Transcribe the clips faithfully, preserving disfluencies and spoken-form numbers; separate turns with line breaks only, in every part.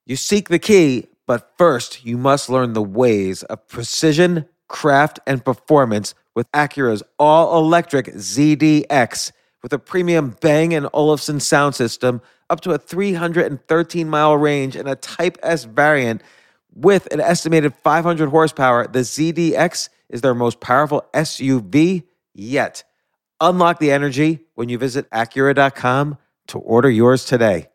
You seek the key, but first you must learn the ways of precision, craft, and performance with Acura's all-electric Z D X. With a premium Bang and Olufsen sound system, up to a three hundred thirteen mile range, and a Type S variant with an estimated five hundred horsepower, the Z D X is their most powerful S U V yet. Unlock the energy when you visit Acura dot com to order yours today.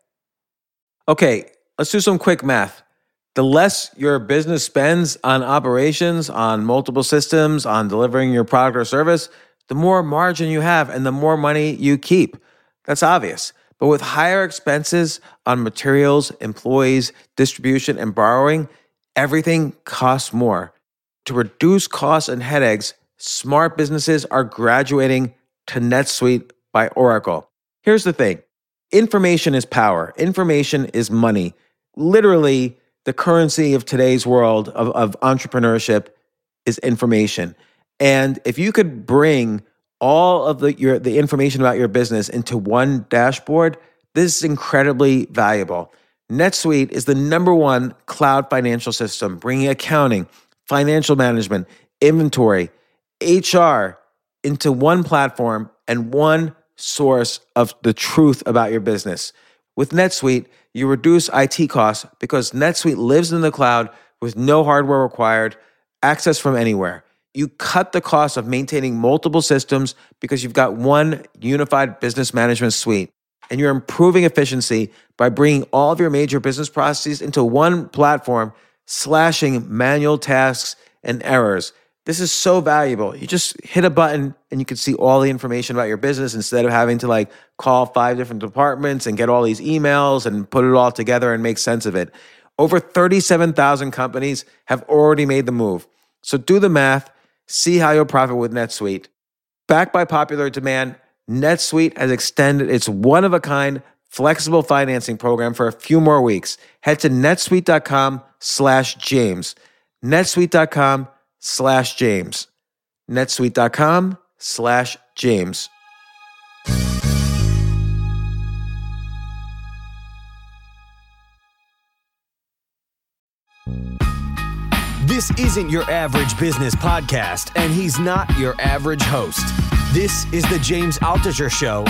Okay, let's do some quick math. The less your business spends on operations, on multiple systems, on delivering your product or service, the more margin you have and the more money you keep. That's obvious. But with higher expenses on materials, employees, distribution, and borrowing, everything costs more. To reduce costs and headaches, smart businesses are graduating to NetSuite by Oracle. Here's the thing. Information is power. Information is money. Literally, the currency of today's world of, of entrepreneurship is information. And if you could bring all of the your the information about your business into one dashboard, this is incredibly valuable. NetSuite is the number one cloud financial system, bringing accounting, financial management, inventory, H R into one platform and one source of the truth about your business. With NetSuite, you reduce I T costs because NetSuite lives in the cloud with no hardware required, access from anywhere. You cut the cost of maintaining multiple systems because you've got one unified business management suite. And you're improving efficiency by bringing all of your major business processes into one platform, slashing manual tasks and errors. This is so valuable. You just hit a button and you can see all the information about your business instead of having to like call five different departments and get all these emails and put it all together and make sense of it. Over thirty-seven thousand companies have already made the move. So do the math. See how you'll profit with NetSuite. Backed by popular demand, NetSuite has extended its one-of-a-kind flexible financing program for a few more weeks. Head to netsuite.com slash James. netsuite.com slash James. netsuite.com slash James.
This isn't your average business podcast, and he's not your average host. This is the James Altucher Show.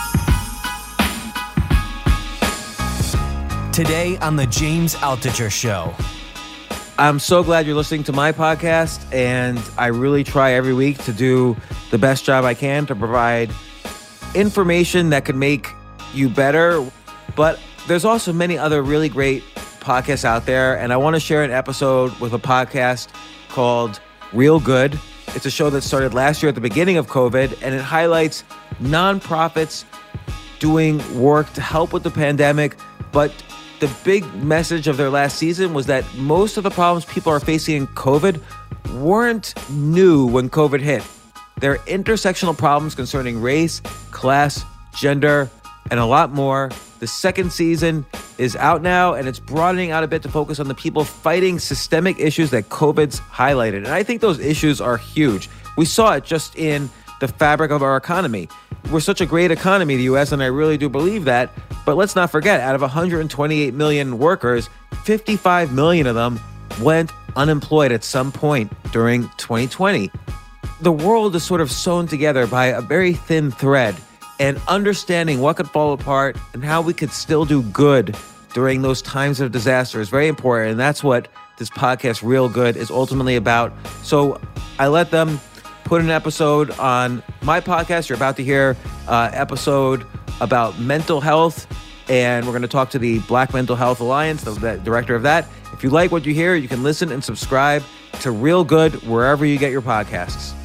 Today on the James Altucher Show.
I'm so glad you're listening to my podcast, and I really try every week to do the best job I can to provide information that could make you better. But there's also many other really great podcasts out there, and I want to share an episode with a podcast called Real Good. It's a show that started last year at the beginning of COVID, and it highlights nonprofits doing work to help with the pandemic. But the big message of their last season was that most of the problems people are facing in COVID weren't new when COVID hit. They're intersectional problems concerning race, class, gender, and a lot more. The second season is out now, and it's broadening out a bit to focus on the people fighting systemic issues that COVID's highlighted. And I think those issues are huge. We saw it just in the fabric of our economy. We're such a great economy, the U S, and I really do believe that. But let's not forget, out of one hundred twenty-eight million workers, fifty-five million of them went unemployed at some point during twenty twenty. The world is sort of sewn together by a very thin thread. And understanding what could fall apart and how we could still do good during those times of disaster is very important. And that's what this podcast, Real Good, is ultimately about. So I let them put an episode on my podcast. You're about to hear an episode about mental health. And we're going to talk to the Black Mental Health Alliance, the, the director of that. If you like what you hear, you can listen and subscribe to Real Good wherever you get your podcasts.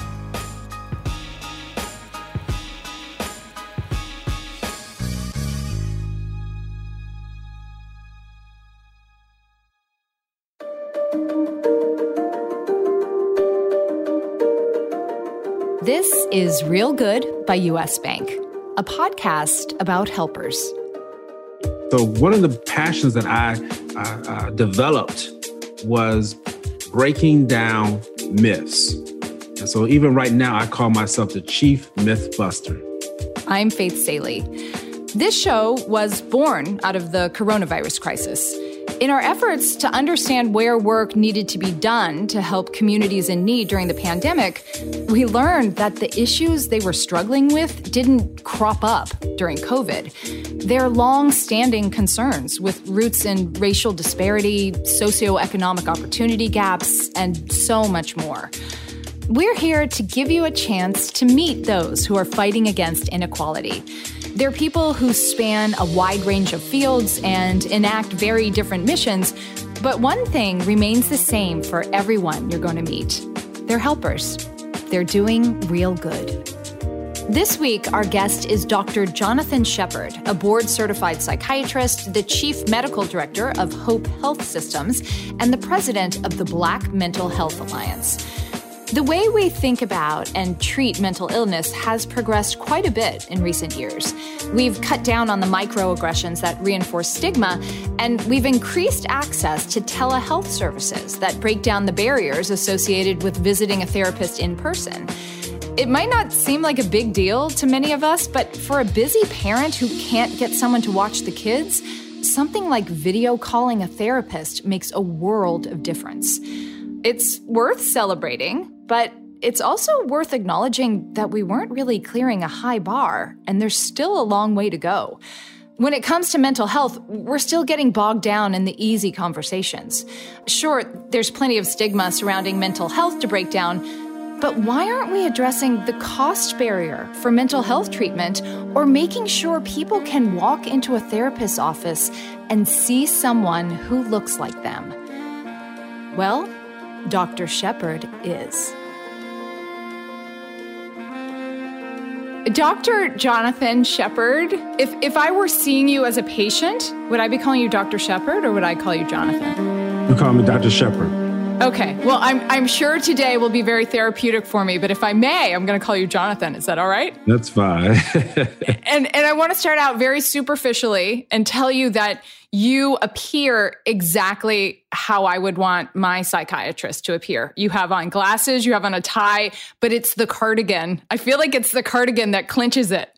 This is Real Good by U S Bank, a podcast about helpers.
So one of the passions that I uh, uh, developed was breaking down myths. And so even right now, I call myself the Chief Myth Buster.
I'm Faith Salie. This show was born out of the coronavirus crisis. In our efforts to understand where work needed to be done to help communities in need during the pandemic, we learned that the issues they were struggling with didn't crop up during COVID. They're long-standing concerns with roots in racial disparity, socioeconomic opportunity gaps, and so much more. We're here to give you a chance to meet those who are fighting against inequality. They're people who span a wide range of fields and enact very different missions, but one thing remains the same for everyone you're going to meet. They're helpers. They're doing real good. This week, our guest is Doctor Jonathan Shepherd, a board-certified psychiatrist, the chief medical director of Hope Health Systems, and the president of the Black Mental Health Alliance. The way we think about and treat mental illness has progressed quite a bit in recent years. We've cut down on the microaggressions that reinforce stigma, and we've increased access to telehealth services that break down the barriers associated with visiting a therapist in person. It might not seem like a big deal to many of us, but for a busy parent who can't get someone to watch the kids, something like video calling a therapist makes a world of difference. It's worth celebrating, but it's also worth acknowledging that we weren't really clearing a high bar, and there's still a long way to go. When it comes to mental health, we're still getting bogged down in the easy conversations. Sure, there's plenty of stigma surrounding mental health to break down, but why aren't we addressing the cost barrier for mental health treatment or making sure people can walk into a therapist's office and see someone who looks like them? Well, Doctor Shepherd is. Doctor Jonathan Shepherd, if, if I were seeing you as a patient, would I be calling you Doctor Shepherd or would I call you Jonathan?
You call me Doctor Shepherd.
Okay. Well, I'm I'm sure today will be very therapeutic for me, but if I may, I'm going to call you Jonathan. Is that all right?
That's fine.
and and I want to start out very superficially and tell you that you appear exactly how I would want my psychiatrist to appear. You have on glasses, you have on a tie, but it's the cardigan. I feel like it's the cardigan that clinches it.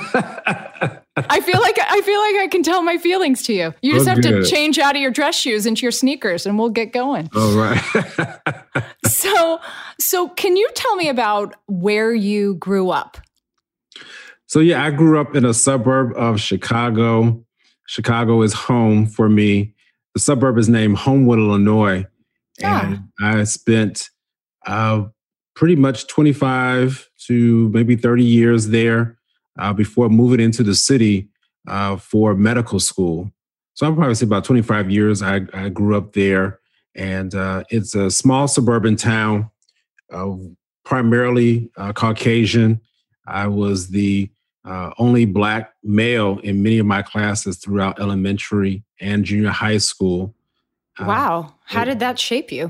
I feel like I feel like I can tell my feelings to you. You just oh, have good. to change out of your dress shoes into your sneakers and we'll get going.
All right.
so, so can you tell me about where you grew up?
So yeah, I grew up in a suburb of Chicago. Chicago is home for me. The suburb is named Homewood, Illinois. Ah. And I spent uh, pretty much twenty-five to maybe thirty years there. Uh, before moving into the city uh, for medical school. So I'll probably say about twenty-five years I, I grew up there. And uh, it's a small suburban town, uh, primarily uh, Caucasian. I was the uh, only Black male in many of my classes throughout elementary and junior high school.
Wow.
Uh,
How did that shape you?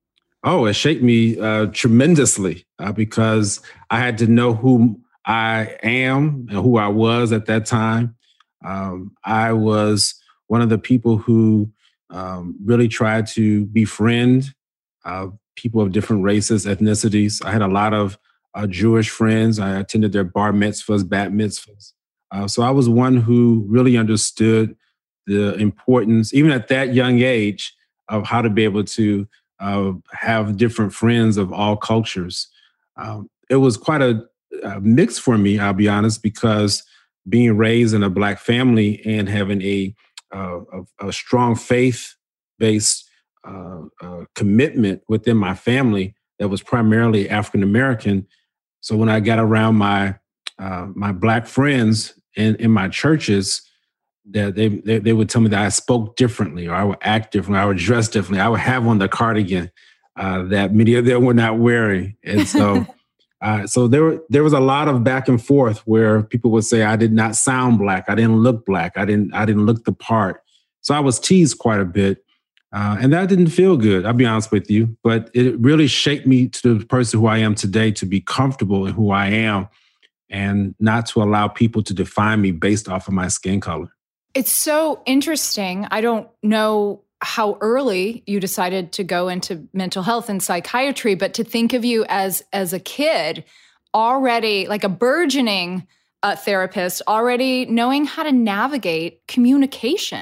Oh, it shaped me uh, tremendously uh, because I had to know who I am and who I was at that time. Um, I was one of the people who um, really tried to befriend uh, people of different races, ethnicities. I had a lot of uh, Jewish friends. I attended their bar mitzvahs, bat mitzvahs. Uh, so I was one who really understood the importance, even at that young age, of how to be able to uh, have different friends of all cultures. Um, it was quite a Uh, mixed for me, I'll be honest, because being raised in a Black family and having a uh, a, a strong faith-based uh, uh, commitment within my family that was primarily African American. So when I got around my uh, my Black friends in, in my churches, that they, they they would tell me that I spoke differently, or I would act differently, I would dress differently, I would have on the cardigan uh, that many of them were not wearing, and so. Uh, so there, were, there was a lot of back and forth where people would say I did not sound Black, I didn't look Black, I didn't, I didn't look the part. So I was teased quite a bit, uh, and that didn't feel good. I'll be honest with you, but it really shaped me to the person who I am today, to be comfortable in who I am, and not to allow people to define me based off of my skin color.
It's so interesting. I don't know how early you decided to go into mental health and psychiatry, but to think of you as as a kid, already like a burgeoning uh, therapist, already knowing how to navigate communication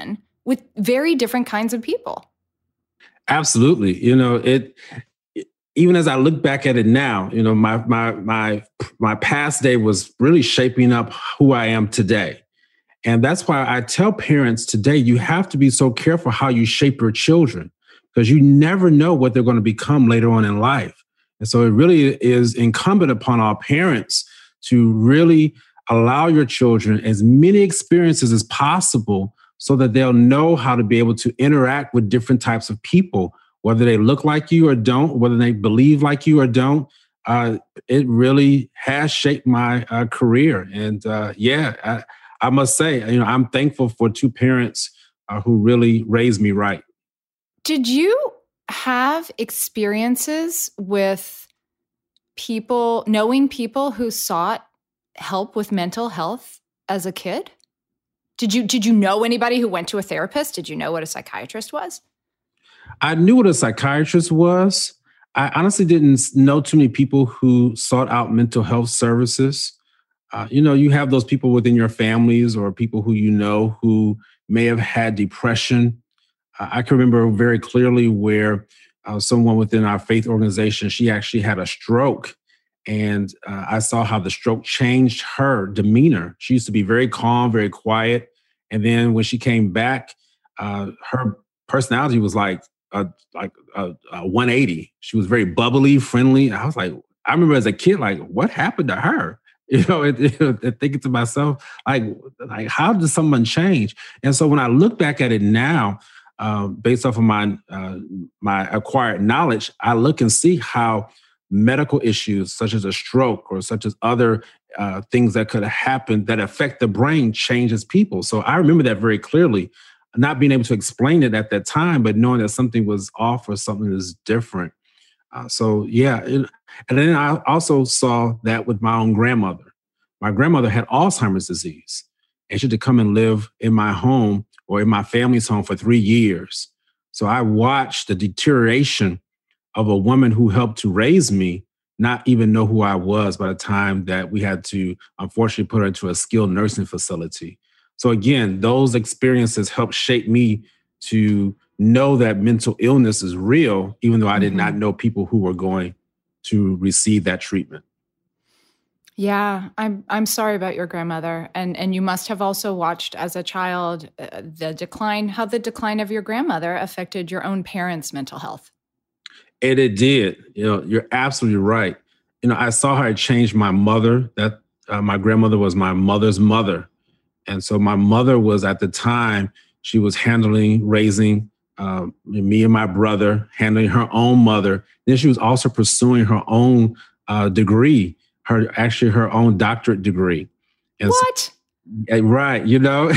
with very different kinds of people.
Absolutely. You know, it, even as I look back at it now, you know, my, my, my, my past day was really shaping up who I am today. And that's why I tell parents today, you have to be so careful how you shape your children, because you never know what they're going to become later on in life. And so it really is incumbent upon our parents to really allow your children as many experiences as possible so that they'll know how to be able to interact with different types of people, whether they look like you or don't, whether they believe like you or don't. Uh, it really has shaped my uh, career. And uh, yeah, I, I must say, you know, I'm thankful for two parents uh, who really raised me right.
Did you have experiences with people, knowing people who sought help with mental health as a kid? Did you did you know anybody who went to a therapist? Did you know what a psychiatrist was?
I knew what a psychiatrist was. I honestly didn't know too many people who sought out mental health services. Uh, you know, you have those people within your families or people who you know who may have had depression. Uh, I can remember very clearly where uh, someone within our faith organization, she actually had a stroke. And uh, I saw how the stroke changed her demeanor. She used to be very calm, very quiet. And then when she came back, uh, her personality was like a, like a, a one eighty. She was very bubbly, friendly. I was like, I remember as a kid, like, what happened to her? You know, it, it, thinking to myself, like, like, how does someone change? And so when I look back at it now, uh, based off of my uh, my acquired knowledge, I look and see how medical issues such as a stroke or such as other uh, things that could have happened that affect the brain changes people. So I remember that very clearly, not being able to explain it at that time, but knowing that something was off or something is different. Uh, so yeah, it, and then I also saw that with my own grandmother. My grandmother had Alzheimer's disease, and she had to come and live in my home or in my family's home for three years. So I watched the deterioration of a woman who helped to raise me, not even know who I was by the time that we had to, unfortunately, put her into a skilled nursing facility. So again, those experiences helped shape me to know that mental illness is real, even though I did mm-hmm. not know people who were going to receive that treatment.
Yeah, I'm I'm sorry about your grandmother. And and you must have also watched as a child uh, the decline, how the decline of your grandmother affected your own parents' mental health.
And it did. You know, you're absolutely right. You know, I saw how it changed my mother. That uh, my grandmother was my mother's mother. And so my mother was, at the time, she was handling, raising uh, me and my brother, handling her own mother. Then she was also pursuing her own uh, degree, her actually her own doctorate degree. And
what?
So, right. You know,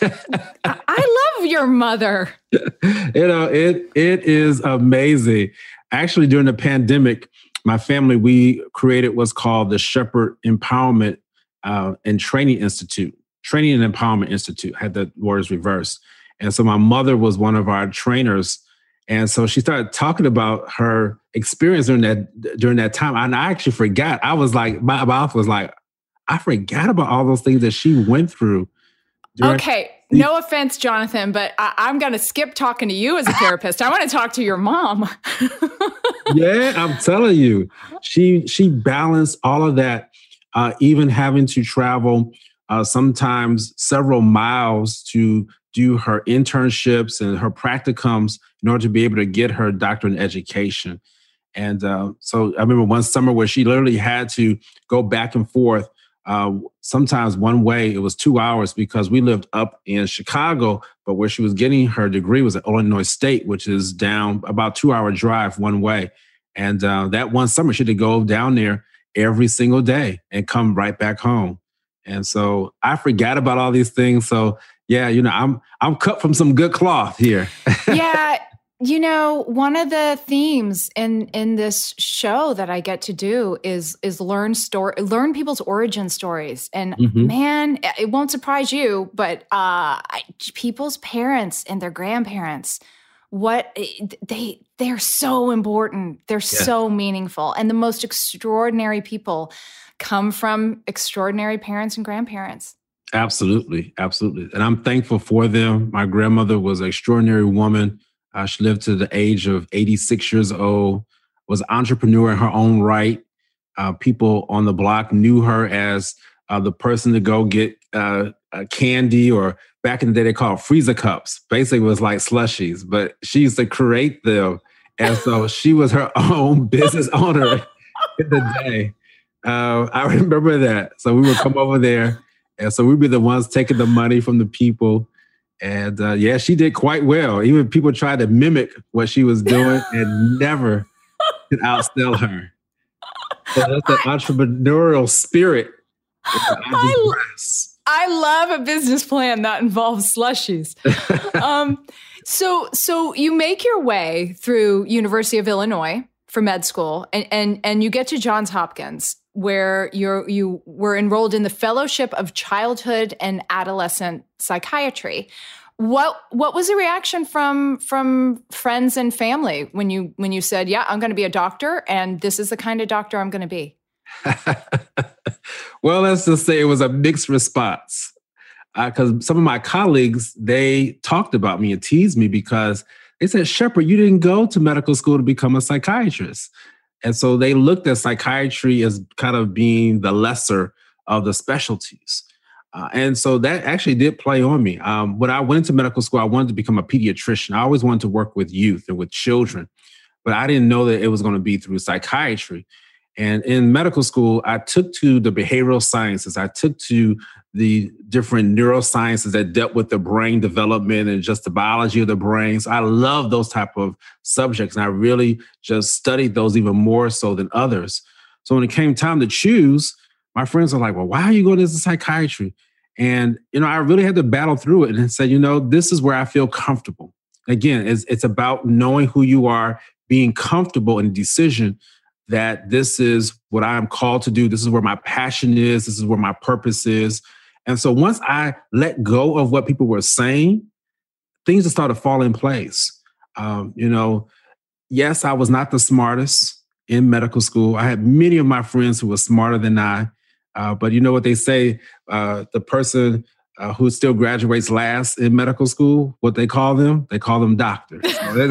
I love your mother.
You know, it it is amazing. Actually, during the pandemic, my family, we created what's called the Shepherd Empowerment uh, and Training Institute. Training and Empowerment Institute, had the words reversed. And so my mother was one of our trainers. And so she started talking about her experience during that during that time. And I actually forgot. I was like, my mouth was like, I forgot about all those things that she went through.
Okay. No offense, Jonathan, but I, I'm going to skip talking to you as a therapist. I want to talk to your mom.
Yeah, I'm telling you, she she balanced all of that, uh, even having to travel uh, sometimes several miles to do her internships and her practicums in order to be able to get her doctorate in education. And uh, so I remember one summer where she literally had to go back and forth. Uh, sometimes one way, it was two hours because we lived up in Chicago, but where she was getting her degree was at Illinois State, which is down about two hour drive one way. And uh, that one summer, she had to go down there every single day and come right back home. And so I forgot about all these things. So yeah, you know, I'm I'm cut from some good cloth here.
Yeah. You know, one of the themes in, in this show that I get to do is is learn story, learn people's origin stories. And mm-hmm. man, it won't surprise you, but uh, I, people's parents and their grandparents, what they they're so important. They're yeah. so meaningful, and the most extraordinary people come from extraordinary parents and grandparents.
Absolutely. Absolutely. And I'm thankful for them. My grandmother was an extraordinary woman. Uh, she lived to the age of eighty-six years old, was an entrepreneur in her own right. Uh, people on the block knew her as uh, the person to go get uh, uh, candy, or back in the day, they called freezer cups. Basically, it was like slushies, but she used to create them. And so she was her own business owner in the day. Uh, I remember that. So we would come over there. And so we'd be the ones taking the money from the people. And uh, yeah, she did quite well. Even people tried to mimic what she was doing and never could outsell her. So that's the entrepreneurial spirit.
I, I love a business plan that involves slushies. um, so, so you make your way through University of Illinois for med school, and and and you get to Johns Hopkins, where you're you were enrolled in the Fellowship of Childhood and Adolescent Psychiatry. What what was the reaction from from friends and family when you when you said, "Yeah, I'm going to be a doctor, and this is the kind of doctor I'm going to be"?
Well, let's just say it was a mixed response, because uh, some of my colleagues, they talked about me and teased me because they said, "Shepherd, you didn't go to medical school to become a psychiatrist." And so they looked at psychiatry as kind of being the lesser of the specialties. Uh, and so that actually did play on me. Um, when I went into medical school, I wanted to become a pediatrician. I always wanted to work with youth and with children, but I didn't know that it was going to be through psychiatry. And in medical school, I took to the behavioral sciences. I took to the different neurosciences that dealt with the brain development and just the biology of the brains. I love those type of subjects, and I really just studied those even more so than others. So when it came time to choose, my friends were like, "Well, why are you going into psychiatry?" And, you know, I really had to battle through it and say, you know, this is where I feel comfortable. Again, it's, it's about knowing who you are, being comfortable in the decision that this is what I'm called to do. This is where my passion is. This is where my purpose is. And so once I let go of what people were saying, things just started to fall in place. Um, you know, yes, I was not the smartest in medical school. I had many of my friends who were smarter than I. Uh, but you know what they say, uh, the person uh, who still graduates last in medical school, what they call them? They call them doctors.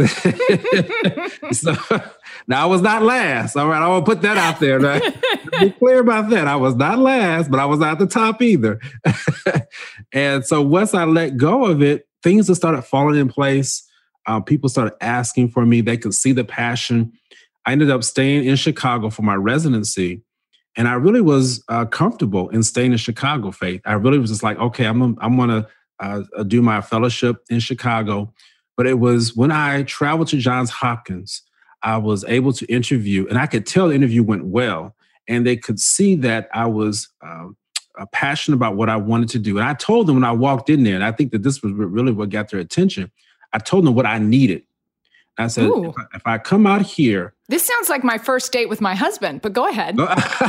So, now, I was not last. All right, I want to put that out there. Right? Be clear about that. I was not last, but I was not at the top either. And so once I let go of it, things just started falling in place. Uh, people started asking for me. They could see the passion. I ended up staying in Chicago for my residency. And I really was uh, comfortable in staying in Chicago, Faith. I really was just like, okay, I'm, I'm going to uh, do my fellowship in Chicago. But it was when I traveled to Johns Hopkins, I was able to interview, and I could tell the interview went well. And they could see that I was uh, passionate about what I wanted to do. And I told them when I walked in there, and I think that this was really what got their attention, I told them what I needed. I said, if I, if I come out here.
This sounds like my first date with my husband, but go ahead.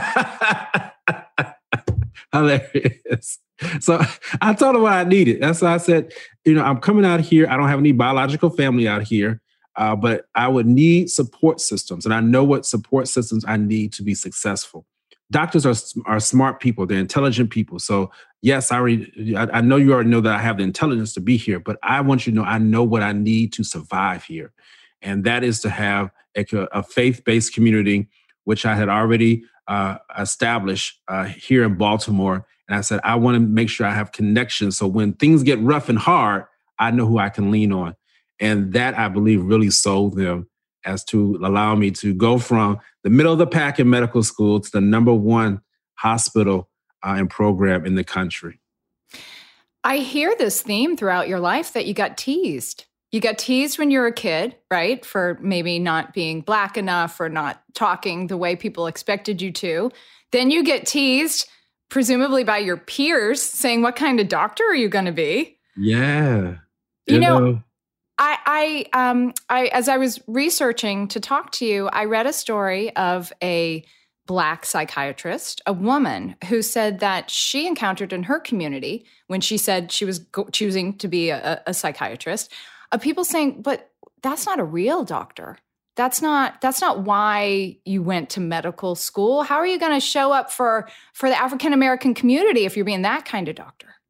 Hilarious. So I told him what I needed. That's why I said, you know, I'm coming out here. I don't have any biological family out here, uh, but I would need support systems. And I know what support systems I need to be successful. Doctors are are smart people. They're intelligent people. So yes, I, already, I, I know you already know that I have the intelligence to be here, but I want you to know I know what I need to survive here. And that is to have a, a faith-based community, which I had already uh, established uh, here in Baltimore. And I said, I want to make sure I have connections. So when things get rough and hard, I know who I can lean on. And that, I believe, really sold them as to allow me to go from the middle of the pack in medical school to the number one hospital uh, and program in the country.
I hear this theme throughout your life that you got teased. You got teased when you were a kid, right? For maybe not being Black enough or not talking the way people expected you to. Then you get teased, presumably by your peers, saying, what kind of doctor are you going to be?
Yeah.
You, you know, know, I, I, um, I, as I was researching to talk to you, I read a story of a Black psychiatrist, a woman who said that she encountered in her community when she said she was go- choosing to be a, a psychiatrist, of people saying, but that's not a real doctor. That's not that's not why you went to medical school. How are you going to show up for, for the African-American community if you're being that kind of doctor?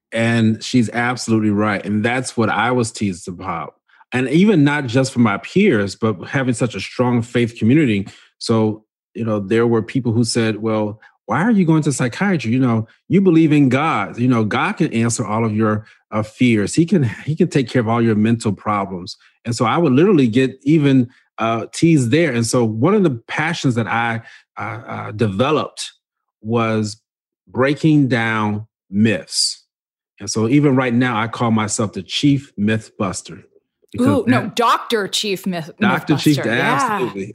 And she's absolutely right. And that's what I was teased about. And even not just from my peers, but having such a strong faith community. So, you know, there were people who said, well, why are you going to psychiatry? You know, you believe in God. You know, God can answer all of your uh, fears. He can he can take care of all your mental problems. And so I would literally get even uh, teased there. And so one of the passions that I uh, uh, developed was breaking down myths. And so even right now, I call myself the chief myth buster.
Ooh, no, Doctor Chief Myth.
Doctor Chief,
yeah.
absolutely.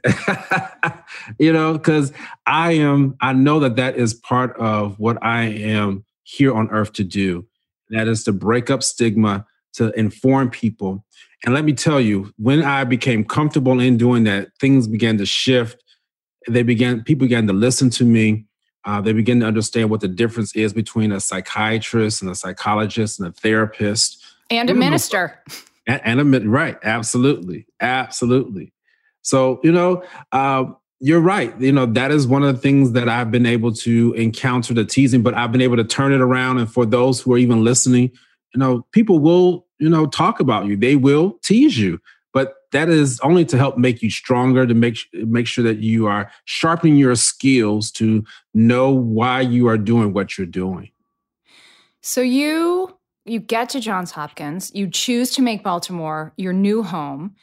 You know, because I am, I know that that is part of what I am here on earth to do. That is to break up stigma, to inform people. And let me tell you, when I became comfortable in doing that, things began to shift. They began, people began to listen to me. Uh, they began to understand what the difference is between a psychiatrist and a psychologist and a therapist.
And a minister.
And, and a, right, absolutely, absolutely. So, you know, uh, you're right. You know, that is one of the things that I've been able to encounter, the teasing, but I've been able to turn it around. And for those who are even listening, you know, people will, you know, talk about you. They will tease you. But that is only to help make you stronger, to make, make sure that you are sharpening your skills to know why you are doing what you're doing.
So you... You get to Johns Hopkins, you choose to make Baltimore your new home.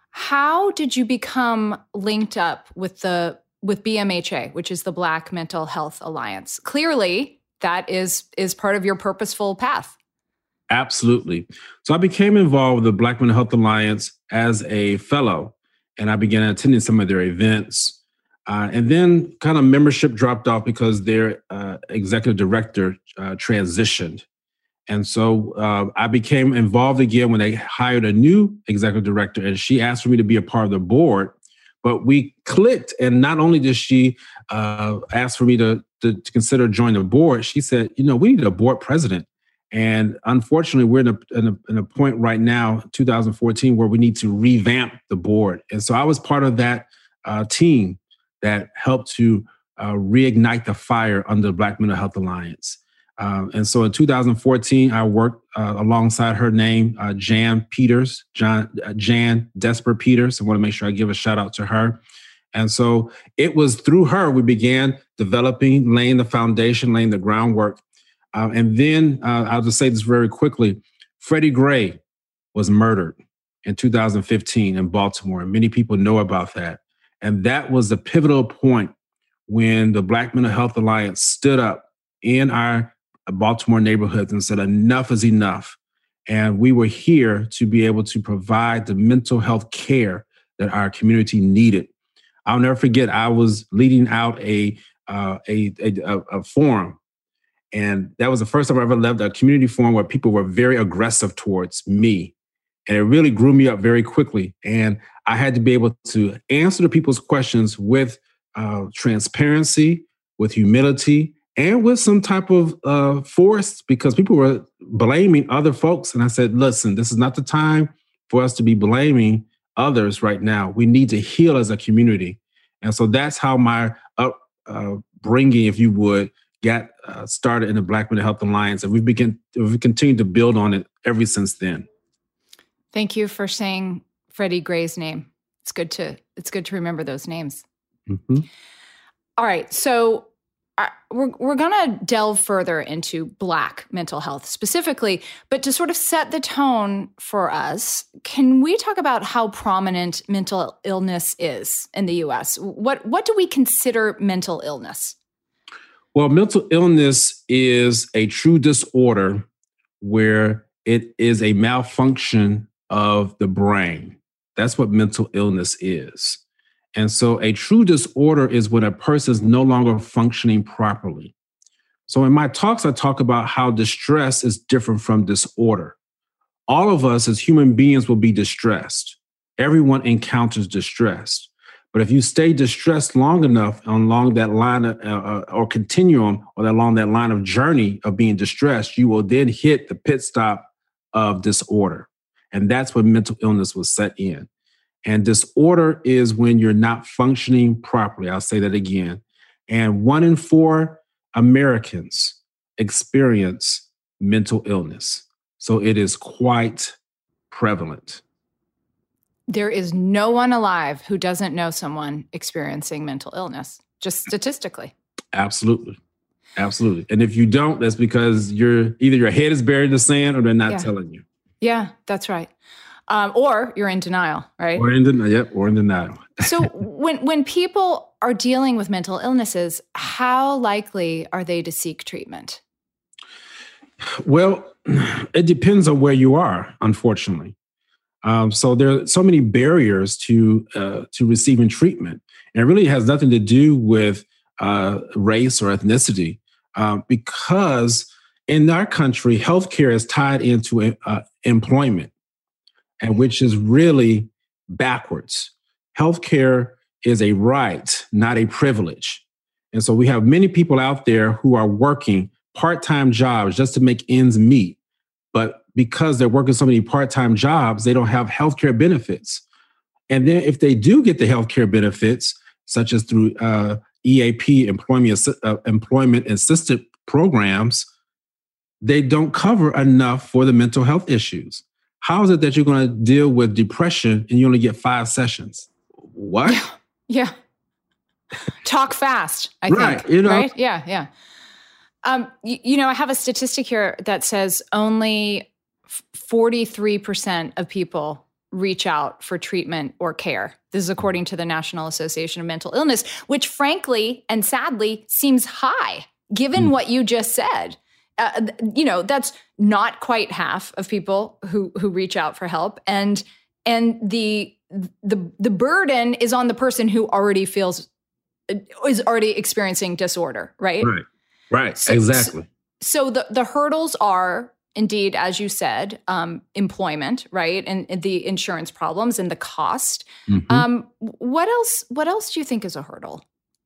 How did you become linked up with the with B M H A, which is the Black Mental Health Alliance? Clearly, that is is part of your purposeful path.
Absolutely. So I became involved with the Black Mental Health Alliance as a fellow, and I began attending some of their events. Uh, and then kind of membership dropped off because their uh, executive director uh, transitioned. And so uh, I became involved again when they hired a new executive director, and she asked for me to be a part of the board. But we clicked, and not only did she uh, ask for me to, to, to consider joining the board, she said, you know, we need a board president. And unfortunately, we're in a, in a, in a point right now, two thousand fourteen, where we need to revamp the board. And so I was part of that uh, team that helped to uh, reignite the fire under the Black Mental Health Alliance. Um, and so in two thousand fourteen, I worked uh, alongside her name, uh, Jan Peters, John, uh, Jan Desper Peters. I want to make sure I give a shout out to her. And so it was through her we began developing, laying the foundation, laying the groundwork. Uh, and then uh, I'll just say this very quickly. Freddie Gray was murdered in two thousand fifteen in Baltimore. And many people know about that. And that was the pivotal point when the Black Mental Health Alliance stood up in our Baltimore neighborhoods and said, enough is enough. And we were here to be able to provide the mental health care that our community needed. I'll never forget, I was leading out a, uh, a, a, a forum. And that was the first time I ever led a community forum where people were very aggressive towards me. And it really grew me up very quickly. And I had to be able to answer the people's questions with uh, transparency, with humility, and with some type of uh, force, because people were blaming other folks. And I said, listen, this is not the time for us to be blaming others right now. We need to heal as a community. And so that's how my upbringing, uh, if you would, got uh, started in the Black Mental Health Alliance. And we've, begin, we've continued to build on it ever since then.
Thank you for saying Freddie Gray's name. It's good to, it's good to remember those names.
Mm-hmm.
All right. So Uh, we're we're going to delve further into Black mental health specifically, but to sort of set the tone for us, can we talk about how prominent mental illness is in the U S? What what do we consider mental illness?
Well, mental illness is a true disorder where it is a malfunction of the brain. That's what mental illness is. And so a true disorder is when a person is no longer functioning properly. So in my talks, I talk about how distress is different from disorder. All of us as human beings will be distressed. Everyone encounters distress. But if you stay distressed long enough along that line of, uh, or continuum or along that line of journey of being distressed, you will then hit the pit stop of disorder. And that's when mental illness will set in. And disorder is when you're not functioning properly. I'll say that again. And one in four Americans experience mental illness. So it is quite prevalent.
There is no one alive who doesn't know someone experiencing mental illness, just statistically.
Absolutely. Absolutely. And if you don't, that's because you're either your head is buried in the sand or they're not
yeah.
telling you.
Yeah, that's right. Um, or you're in denial, right?
Or in denial. Yep, or in denial.
So when when people are dealing with mental illnesses, how likely are they to seek treatment?
Well, it depends on where you are, unfortunately. Um, so there are so many barriers to uh, to receiving treatment. And it really has nothing to do with uh, race or ethnicity, uh, because in our country, healthcare is tied into uh, employment, and which is really backwards. Healthcare is a right, not a privilege. And so we have many people out there who are working part-time jobs just to make ends meet. But because they're working so many part-time jobs, they don't have healthcare benefits. And then if they do get the healthcare benefits, such as through uh, E A P, employment, uh, employment assisted programs, they don't cover enough for the mental health issues. How is it that you're going to deal with depression and you only get five sessions? What?
Yeah. yeah. Talk fast, I
right,
think.
You know?
Right? Yeah, yeah. Um, you, you know, I have a statistic here that says only forty-three percent of people reach out for treatment or care. This is according to the National Association of Mental Illness, which frankly and sadly seems high, given mm. what you just said. Uh, you know, that's not quite half of people who who reach out for help, and and the the the burden is on the person who already feels is already experiencing disorder, right?
Right, right,
so,
exactly.
So, so the the hurdles are indeed, as you said, um, employment, right, and, and the insurance problems and the cost. Mm-hmm. Um, what else? What else do you think is a hurdle?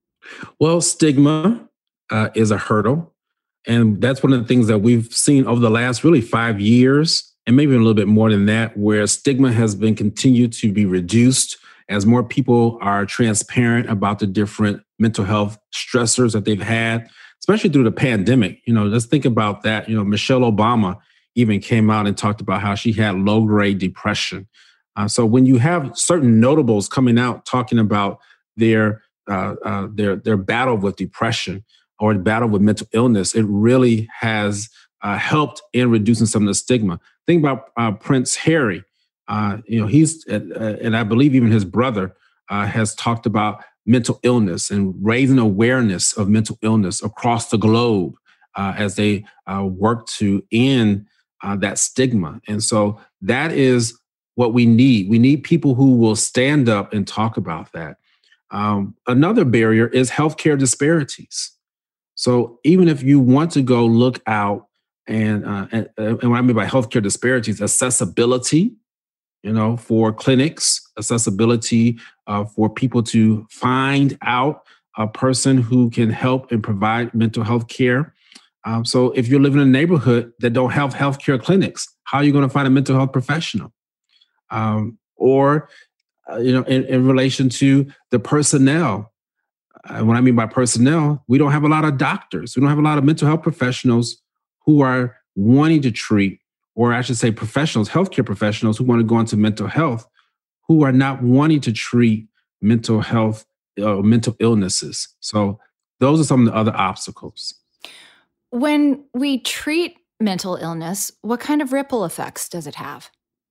Well, stigma uh, is a hurdle. And that's one of the things that we've seen over the last really five years, and maybe a little bit more than that, where stigma has been continued to be reduced as more people are transparent about the different mental health stressors that they've had, especially through the pandemic. You know, let's think about that. You know, Michelle Obama even came out and talked about how she had low-grade depression. Uh, so when you have certain notables coming out talking about their uh, uh, their their battle with depression, or the battle with mental illness, it really has uh, helped in reducing some of the stigma. Think about uh, Prince Harry. Uh, you know, he's, uh, and I believe even his brother uh, has talked about mental illness and raising awareness of mental illness across the globe uh, as they uh, work to end uh, that stigma. And so that is what we need. We need people who will stand up and talk about that. Um, another barrier is healthcare disparities. So even if you want to go look out and, uh, and, and what I mean by healthcare disparities, accessibility, you know, for clinics, accessibility uh, for people to find out a person who can help and provide mental health care. Um, so if you're living in a neighborhood that don't have healthcare clinics, how are you going to find a mental health professional? Um, or, uh, you know, in, in relation to the personnel. Uh, what I mean by personnel, we don't have a lot of doctors. We don't have a lot of mental health professionals who are wanting to treat, or I should say professionals, healthcare professionals who want to go into mental health, who are not wanting to treat mental health, uh, mental illnesses. So those are some of the other obstacles.
When we treat mental illness, what kind of ripple effects does it have?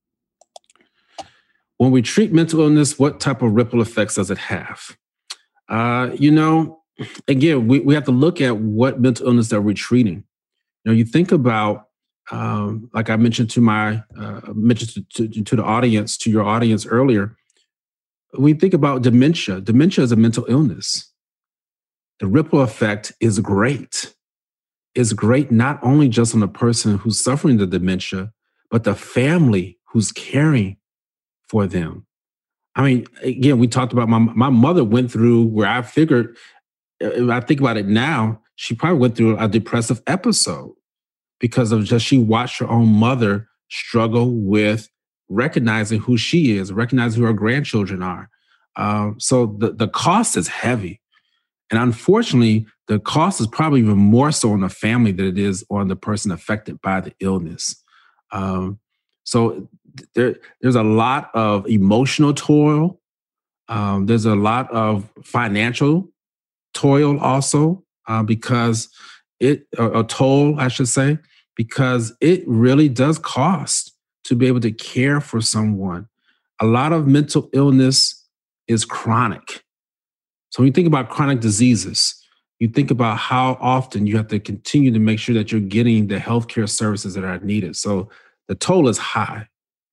When we treat mental illness, what type of ripple effects does it have? Uh, you know, again, we, we have to look at what mental illness that we're treating. You know, you think about, um, like I mentioned to my, uh, mentioned to, to, to the audience, to your audience earlier, we think about dementia. Dementia is a mental illness. The ripple effect is great. It's great not only just on the person who's suffering the dementia, but the family who's caring for them. I mean, again, we talked about my my mother went through where I figured, I think about it now, she probably went through a depressive episode because of just she watched her own mother struggle with recognizing who she is, recognizing who her grandchildren are. Um, so the, the cost is heavy. And unfortunately, the cost is probably even more so on the family than it is on the person affected by the illness. Um, so there, there's a lot of emotional toil. Um, there's a lot of financial toil also, uh, because it, a, a toll, I should say, because it really does cost to be able to care for someone. A lot of mental illness is chronic. So when you think about chronic diseases, you think about how often you have to continue to make sure that you're getting the healthcare services that are needed. So the toll is high.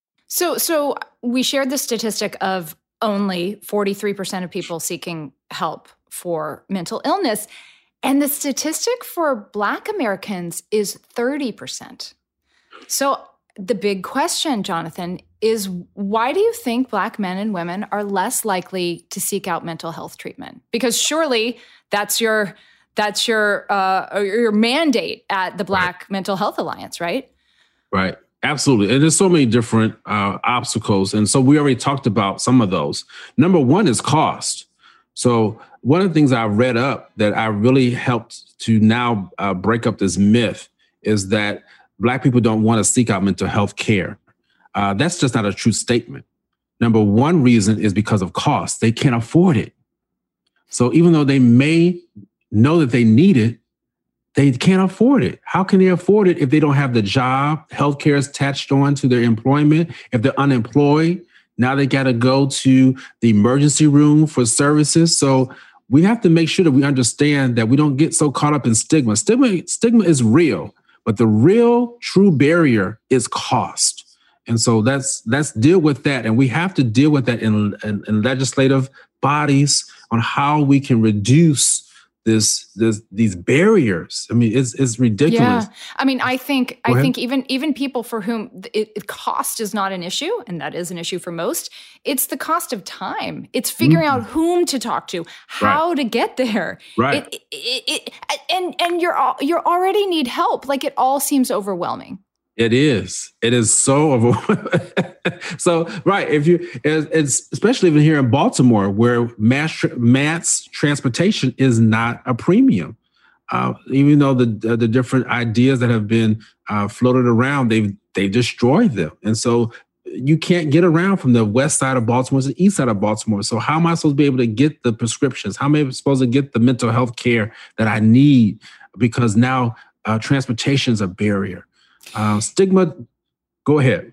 So, so we shared the statistic of only forty-three percent of people seeking help for mental illness. And the statistic for Black Americans is thirty percent. So the big question, Jonathan, is why do you think Black men and women are less likely to seek out mental health treatment? Because surely that's your that's your uh, your mandate at the Black right. Mental Health Alliance, right?
Right. Absolutely. And there's so many different uh, obstacles. And so we already talked about some of those. Number one is cost. So one of the things I read up that I really helped to now uh, break up this myth is that Black people don't want to seek out mental health care. Uh, that's just not a true statement. Number one reason is because of cost. They can't afford it. So even though they may know that they need it, they can't afford it. How can they afford it if they don't have the job? Healthcare is attached on to their employment. If they're unemployed, now they got to go to the emergency room for services. So we have to make sure that we understand that we don't get so caught up in stigma. Stigma, stigma is real, but the real true barrier is cost. And so that's let's deal with that. And we have to deal with that in, in, in legislative bodies on how we can reduce This, this, these barriers. I mean, it's it's ridiculous.
Yeah, I mean, I think I think even even people for whom it, it, cost is not an issue, and that is an issue for most. It's the cost of time. It's figuring mm-hmm. out whom to talk to, how right. to get there.
Right.
It, it, it, it, and and you're you already need help. Like it all seems overwhelming.
It is. It is so overwhelming. So, right. If you, it's especially even here in Baltimore, where mass mass transportation is not a premium, uh, even though the the different ideas that have been uh, floated around, they've they've destroyed them, and so you can't get around from the west side of Baltimore to the east side of Baltimore. So, how am I supposed to be able to get the prescriptions? How am I supposed to get the mental health care that I need? Because now uh, transportation is a barrier. Uh, stigma, go ahead.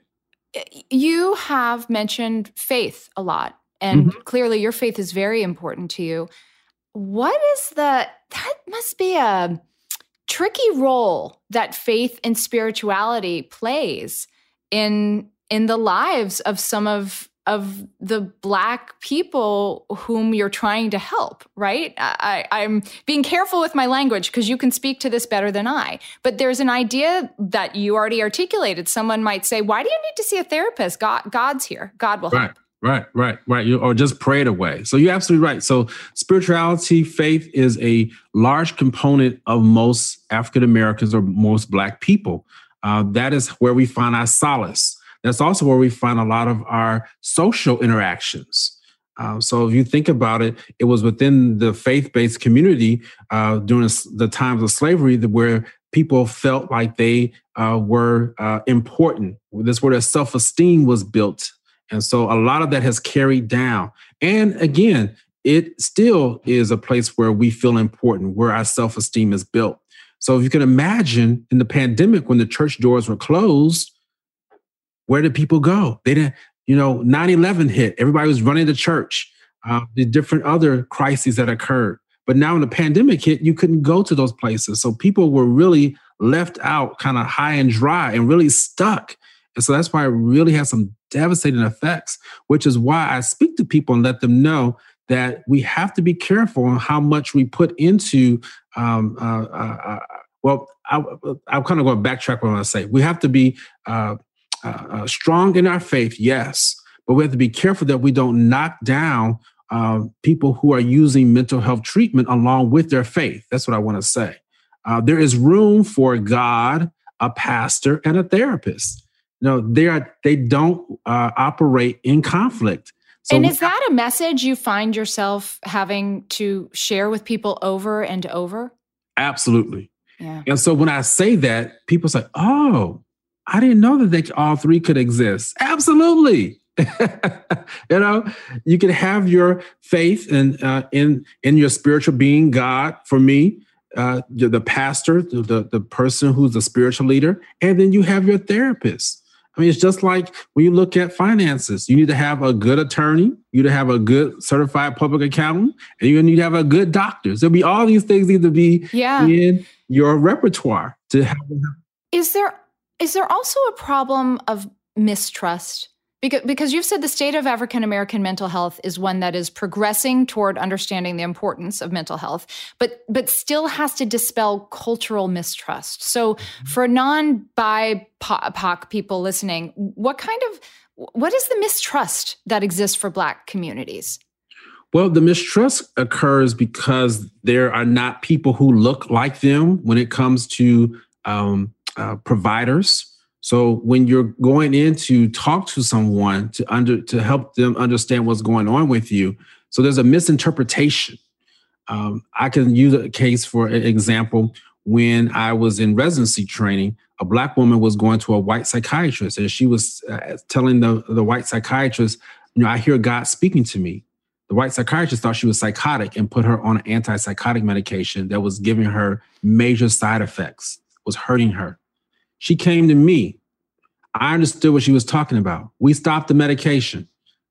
You have mentioned faith a lot, and mm-hmm. clearly your faith is very important to you. What is the, that must be a tricky role that faith and spirituality plays in, in the lives of some of, of the Black people whom you're trying to help, right? I, I'm being careful with my language because you can speak to this better than I. But there's an idea that you already articulated. Someone might say, why do you need to see a therapist? God, God's here. God will
right,
help.
Right, right, right. You, or just pray it away. So you're absolutely right. So spirituality, faith is a large component of most African Americans or most Black people. Uh, that is where we find our solace. That's also where we find a lot of our social interactions. Uh, so if you think about it, it was within the faith-based community uh, during the times of slavery that where people felt like they uh, were uh, important. That's where their self-esteem was built. And so a lot of that has carried down. And again, it still is a place where we feel important, where our self-esteem is built. So if you can imagine in the pandemic when the church doors were closed, where did people go? They didn't, you know, nine eleven hit. Everybody was running to church. Uh, the different other crises that occurred. But now when the pandemic hit, you couldn't go to those places. So people were really left out kind of high and dry and really stuck. And so that's why it really has some devastating effects, which is why I speak to people and let them know that we have to be careful on how much we put into, um, uh, uh, uh, well, I, I'm kind of going to backtrack what I want to say. We have to be uh, uh, uh, strong in our faith, yes, but we have to be careful that we don't knock down uh, people who are using mental health treatment along with their faith. That's what I want to say. Uh, there is room for God, a pastor, and a therapist. No, they are. They don't uh, operate in conflict.
So and is that a message you find yourself having to share with people over and over?
Absolutely.
Yeah.
And so when I say that, people say, oh, I didn't know that they all three could exist. Absolutely. You know, you can have your faith in, uh, in, in your spiritual being, God, for me, uh, the pastor, the, the person who's the spiritual leader, and then you have your therapist. I mean, it's just like when you look at finances, you need to have a good attorney, you need to have a good certified public accountant, and you need to have a good doctor. There'll be all these things need to be
yeah.
in your repertoire to have.
Is there is there also a problem of mistrust? Because, because you've said the state of African American mental health is one that is progressing toward understanding the importance of mental health, but but still has to dispel cultural mistrust. So for non-B I P O C people listening, what kind of, what is the mistrust that exists for Black communities?
Well, the mistrust occurs because there are not people who look like them when it comes to um, uh, providers. So when you're going in to talk to someone to under to help them understand what's going on with you, so there's a misinterpretation. Um, I can use a case for an example. When I was in residency training, a Black woman was going to a white psychiatrist, and she was uh, telling the, the white psychiatrist, you know, I hear God speaking to me. The white psychiatrist thought she was psychotic and put her on an antipsychotic medication that was giving her major side effects, was hurting her. She came to me. I understood what she was talking about. We stopped the medication.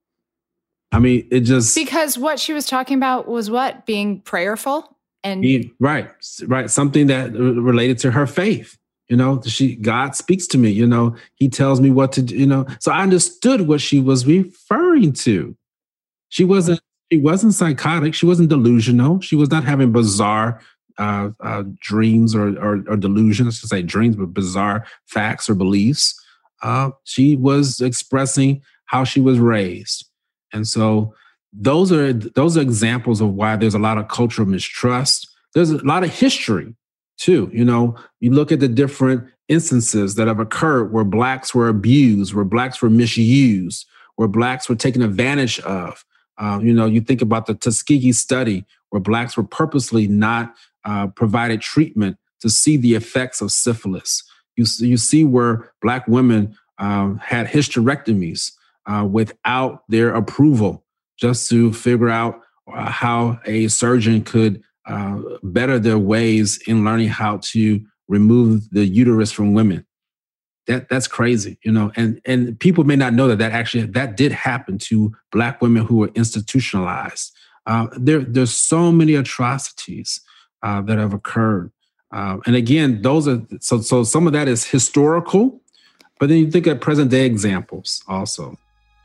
I mean, it just...
Because what she was talking about was what? Being prayerful? And
being, right, right. Something that related to her faith. You know, she God speaks to me, you know, he tells me what to do, you know. So I understood what she was referring to. She wasn't, she wasn't psychotic. She wasn't delusional. She was not having bizarre uh, uh, dreams or, or, or delusions, to say dreams, but bizarre facts or beliefs. Uh, she was expressing how she was raised. And so those are those are examples of why there's a lot of cultural mistrust. There's a lot of history, too. You know, you look at the different instances that have occurred where Blacks were abused, where Blacks were misused, where Blacks were taken advantage of. Uh, you know, you think about the Tuskegee study where Blacks were purposely not uh, provided treatment to see the effects of syphilis. You, you see where Black women um, had hysterectomies uh, without their approval, just to figure out uh, how a surgeon could uh, better their ways in learning how to remove the uterus from women. That that's crazy, you know, and, and people may not know that that actually, that did happen to Black women who were institutionalized. Uh, there, there's so many atrocities uh, that have occurred. Uh, and again, those are, so, so some of that is historical, but then you think of present day examples also.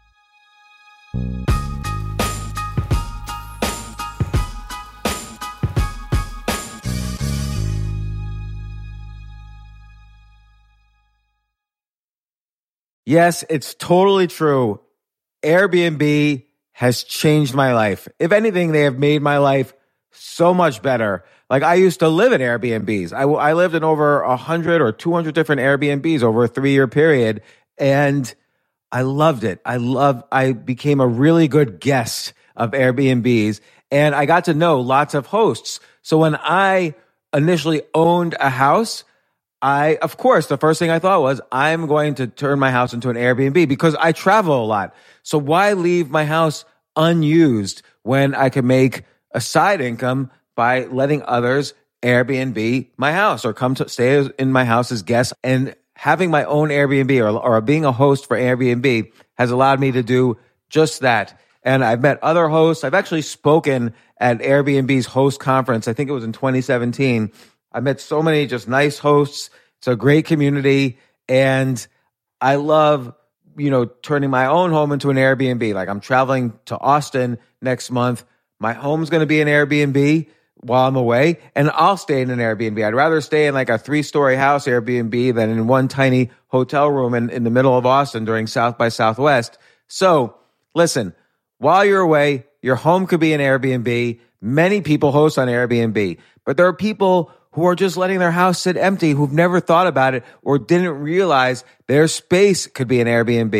Yes, it's totally true. Airbnb has changed my life. If anything, they have made my life so much better. Like, I used to live in Airbnbs. I, I lived in over one hundred or two hundred different Airbnbs over a three-year period, and I loved it. I love. I became a really good guest of Airbnbs, and I got to know lots of hosts. So when I initially owned a house, I, of course, the first thing I thought was, I'm going to turn my house into an Airbnb because I travel a lot. So why leave my house unused when I can make a side income by letting others Airbnb my house or come to stay in my house as guests? And having my own Airbnb or, or being a host for Airbnb has allowed me to do just that. And I've met other hosts. I've actually spoken at Airbnb's host conference. I think it was in twenty seventeen. I met so many just nice hosts. It's a great community. And I love, you know, turning my own home into an Airbnb. Like, I'm traveling to Austin next month. My home's going to be an Airbnb while I'm away, and I'll stay in an Airbnb. I'd rather stay in like a three-story house Airbnb than in one tiny hotel room in, in the middle of Austin during South by Southwest. So listen, while you're away, your home could be an Airbnb. Many people host on Airbnb, but there are people who are just letting their house sit empty, who've never thought about it or didn't realize their space could be an Airbnb.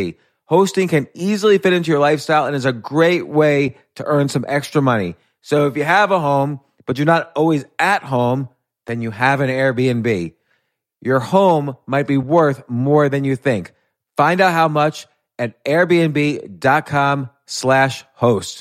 Hosting can easily fit into your lifestyle and is a great way to earn some extra money. So if you have a home, but you're not always at home, then you have an Airbnb. Your home might be worth more than you think. Find out how much at airbnb.com slash host.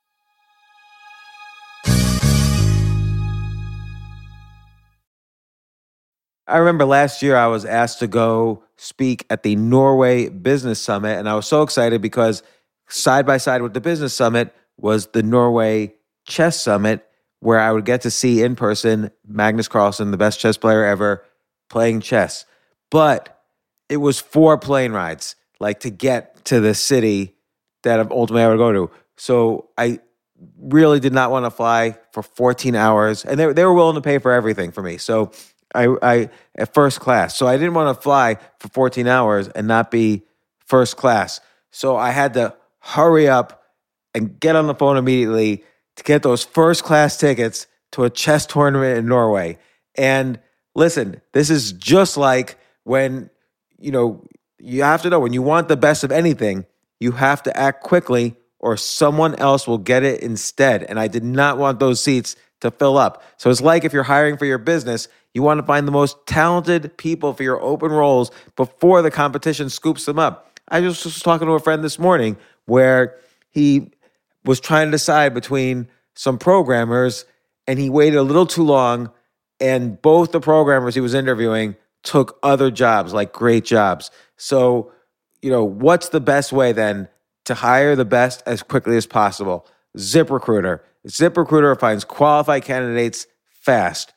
I remember last year I was asked to go speak at the Norway Business Summit, and I was so excited because side by side with the Business Summit was the Norway Chess Summit, where I would get to see in person Magnus Carlsen, the best chess player ever, playing chess. But it was four plane rides, like to get to the city that ultimately I would go to. So I really did not want to fly for fourteen hours, and they, they were willing to pay for everything for me. So I, I at first class. So I didn't want to fly for fourteen hours and not be first class. So I had to hurry up and get on the phone immediately to get those first class tickets to a chess tournament in Norway. And listen, this is just like when, you know, you have to know when you want the best of anything, you have to act quickly or someone else will get it instead. And I did not want those seats to fill up. So it's like if you're hiring for your business, you want to find the most talented people for your open roles before the competition scoops them up. I just was talking to a friend this morning where he was trying to decide between some programmers and he waited a little too long, and both the programmers he was interviewing took other jobs, like great jobs. So, you know, what's the best way then to hire the best as quickly as possible? ZipRecruiter. ZipRecruiter finds qualified candidates fast.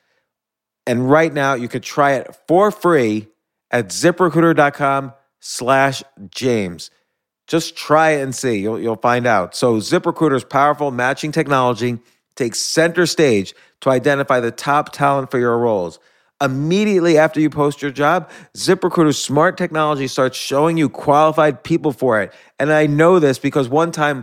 And right now, you could try it for free at ZipRecruiter.com slash James. Just try it and see. You'll, you'll find out. So ZipRecruiter's powerful matching technology takes center stage to identify the top talent for your roles. Immediately after you post your job, ZipRecruiter's smart technology starts showing you qualified people for it. And I know this because one time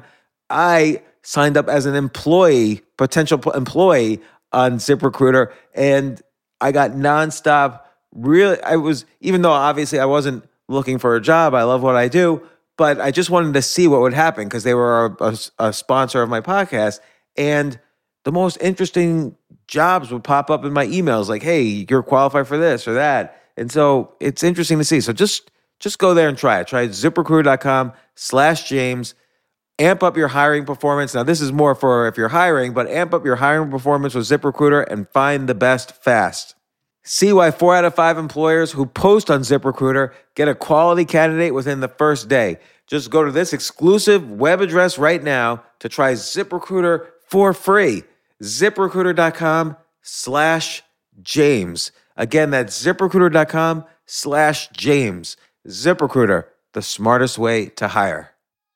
I signed up as an employee, potential employee on ZipRecruiter, and I got nonstop. Really, I was, even though obviously I wasn't looking for a job, I love what I do, but I just wanted to see what would happen because they were a, a, a sponsor of my podcast. And the most interesting jobs would pop up in my emails like, hey, you're qualified for this or that. And so it's interesting to see. So just, just go there and try it. Try ZipRecruiter.com slash James. Amp up your hiring performance. Now, this is more for if you're hiring, but amp up your hiring performance with ZipRecruiter and find the best fast. See why four out of five employers who post on ZipRecruiter get a quality candidate within the first day. Just go to this exclusive web address right now to try ZipRecruiter for free. ZipRecruiter.com slash James. Again, that's ZipRecruiter.com slash James. ZipRecruiter, the smartest way to hire.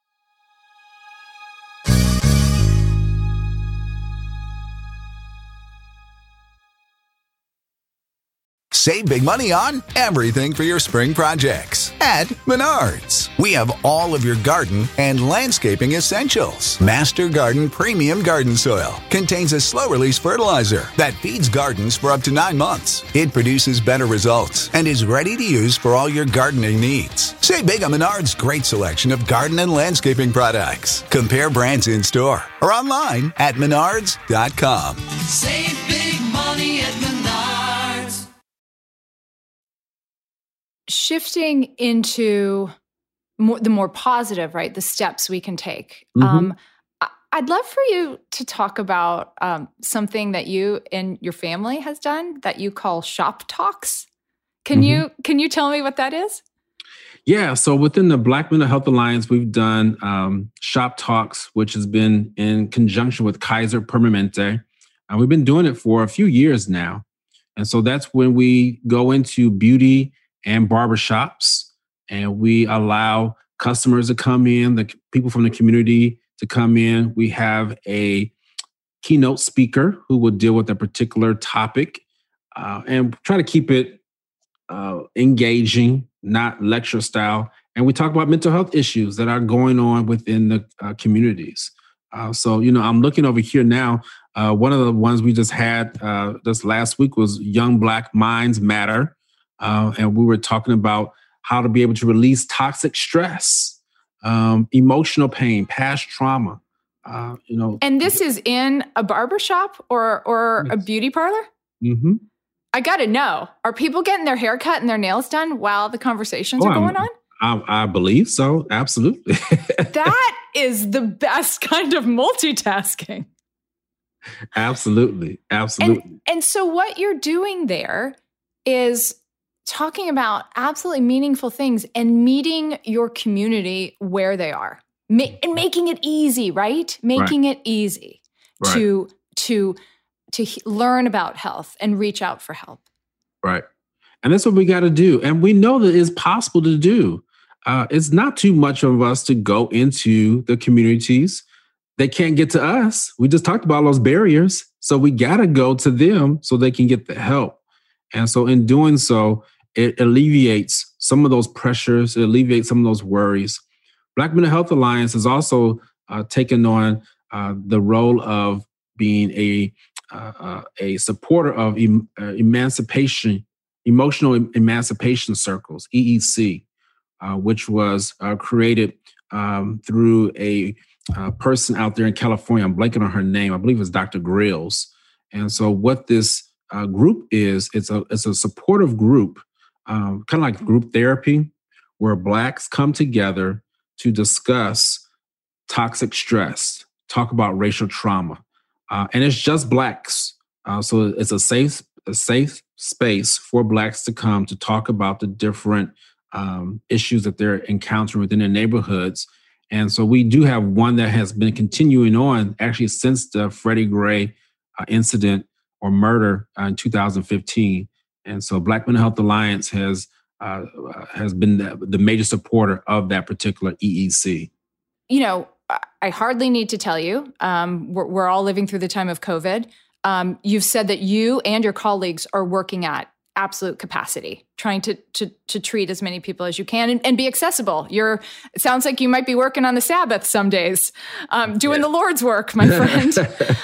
Save big money on everything for your spring projects at Menards. We have all of your garden and landscaping essentials. Master Garden Premium Garden Soil contains a slow-release fertilizer that feeds gardens for up to nine months. It produces better results and is ready to use for all your gardening needs. Save big on Menards' great selection of garden and landscaping products. Compare brands in store or online at menards dot com.
Save big money at Menards.
Shifting into more, the more positive, right? The steps we can take.
Mm-hmm.
Um, I, I'd love for you to talk about um, something that you and your family has done that you call Shop Talks. Can mm-hmm. you can you tell me what that is?
Yeah, so within the Black Mental Health Alliance, we've done um, Shop Talks, which has been in conjunction with Kaiser Permanente. And we've been doing it for a few years now. And so that's when we go into beauty and barbershops, and we allow customers to come in, the people from the community to come in. We have a keynote speaker who will deal with a particular topic uh, and try to keep it uh, engaging, not lecture style. And we talk about mental health issues that are going on within the uh, communities. Uh, so, you know, I'm looking over here now. Uh, one of the ones we just had uh, this last week was Young Black Minds Matter. Uh, and we were talking about how to be able to release toxic stress um, emotional pain, past trauma. Uh, you know,
and this is in a barbershop or or yes. a beauty parlor?
Mm-hmm.
I got to know, are people getting their hair cut and their nails done while the conversations
oh,
are going
I'm,
on?
I, I believe so. Absolutely.
That is the best kind of multitasking.
Absolutely. Absolutely.
And, and so what you're doing there is talking about absolutely meaningful things and meeting your community where they are. Ma- and making it easy, right? Making right. it easy right. to to to he- learn about health and reach out for help.
Right. And that's what we got to do. And we know that it's possible to do. Uh, it's not too much of us to go into the communities. They can't get to us. We just talked about those barriers. So we got to go to them so they can get the help. And so in doing so, it alleviates some of those pressures. It alleviates some of those worries. Black Mental Health Alliance has also uh, taken on uh, the role of being a uh, uh, a supporter of em- uh, emancipation, emotional em- emancipation circles, E E C, uh, which was uh, created um, through a uh, person out there in California. I'm blanking on her name. I believe it's Doctor Grills. And so what this uh, group is, it's a it's a supportive group, um, kind of like group therapy, where Blacks come together to discuss toxic stress, talk about racial trauma. Uh, and it's just Blacks. Uh, so it's a safe a safe space for Blacks to come to talk about the different um, issues that they're encountering within their neighborhoods. And so we do have one that has been continuing on actually since the Freddie Gray uh, incident or murder uh, in two thousand fifteen. And so Black Mental Health Alliance has Uh, has been the, the major supporter of that particular E E C.
You know, I hardly need to tell you, um, we're, we're all living through the time of COVID. Um, you've said that you and your colleagues are working at absolute capacity, trying to to, to treat as many people as you can and, and be accessible. You're, it sounds like you might be working on the Sabbath some days, um, doing yeah. the Lord's work, my friend.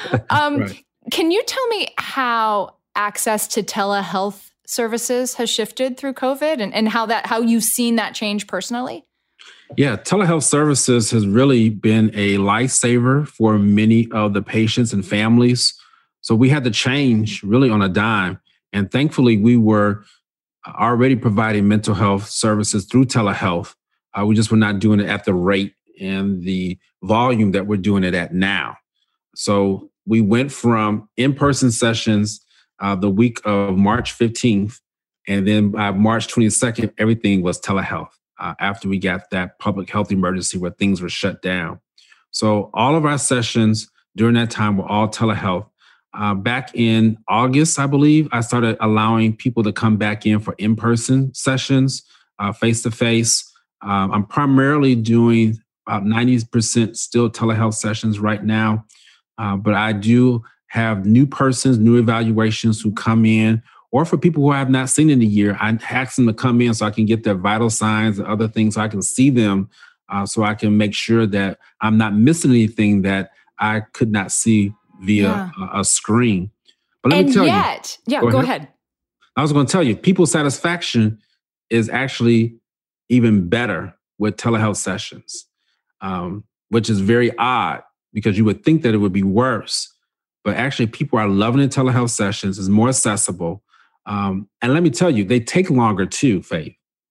um, right. Can you tell me how access to telehealth services has shifted through COVID and, and how that how you've seen that change personally?
Yeah, telehealth services has really been a lifesaver for many of the patients and families. So we had to change really on a dime. And thankfully, we were already providing mental health services through telehealth. Uh, we just were not doing it at the rate and the volume that we're doing it at now. So we went from in-person sessions Uh, the week of March fifteenth. And then by March twenty-second, everything was telehealth uh, after we got that public health emergency where things were shut down. So all of our sessions during that time were all telehealth. Uh, back in August, I believe, I started allowing people to come back in for in-person sessions, uh, face-to-face. Um, I'm primarily doing about ninety percent still telehealth sessions right now. Uh, but I do have new persons, new evaluations who come in, or for people who I have not seen in a year, I ask them to come in so I can get their vital signs and other things so I can see them, uh, so I can make sure that I'm not missing anything that I could not see via yeah. a, a screen. But let
and
me tell
yet,
you.
Yeah, go, go ahead. ahead.
I was going to tell you, people's satisfaction is actually even better with telehealth sessions, um, which is very odd because you would think that it would be worse. But actually, people are loving the telehealth sessions. It's more accessible. Um, and let me tell you, they take longer too, Faith.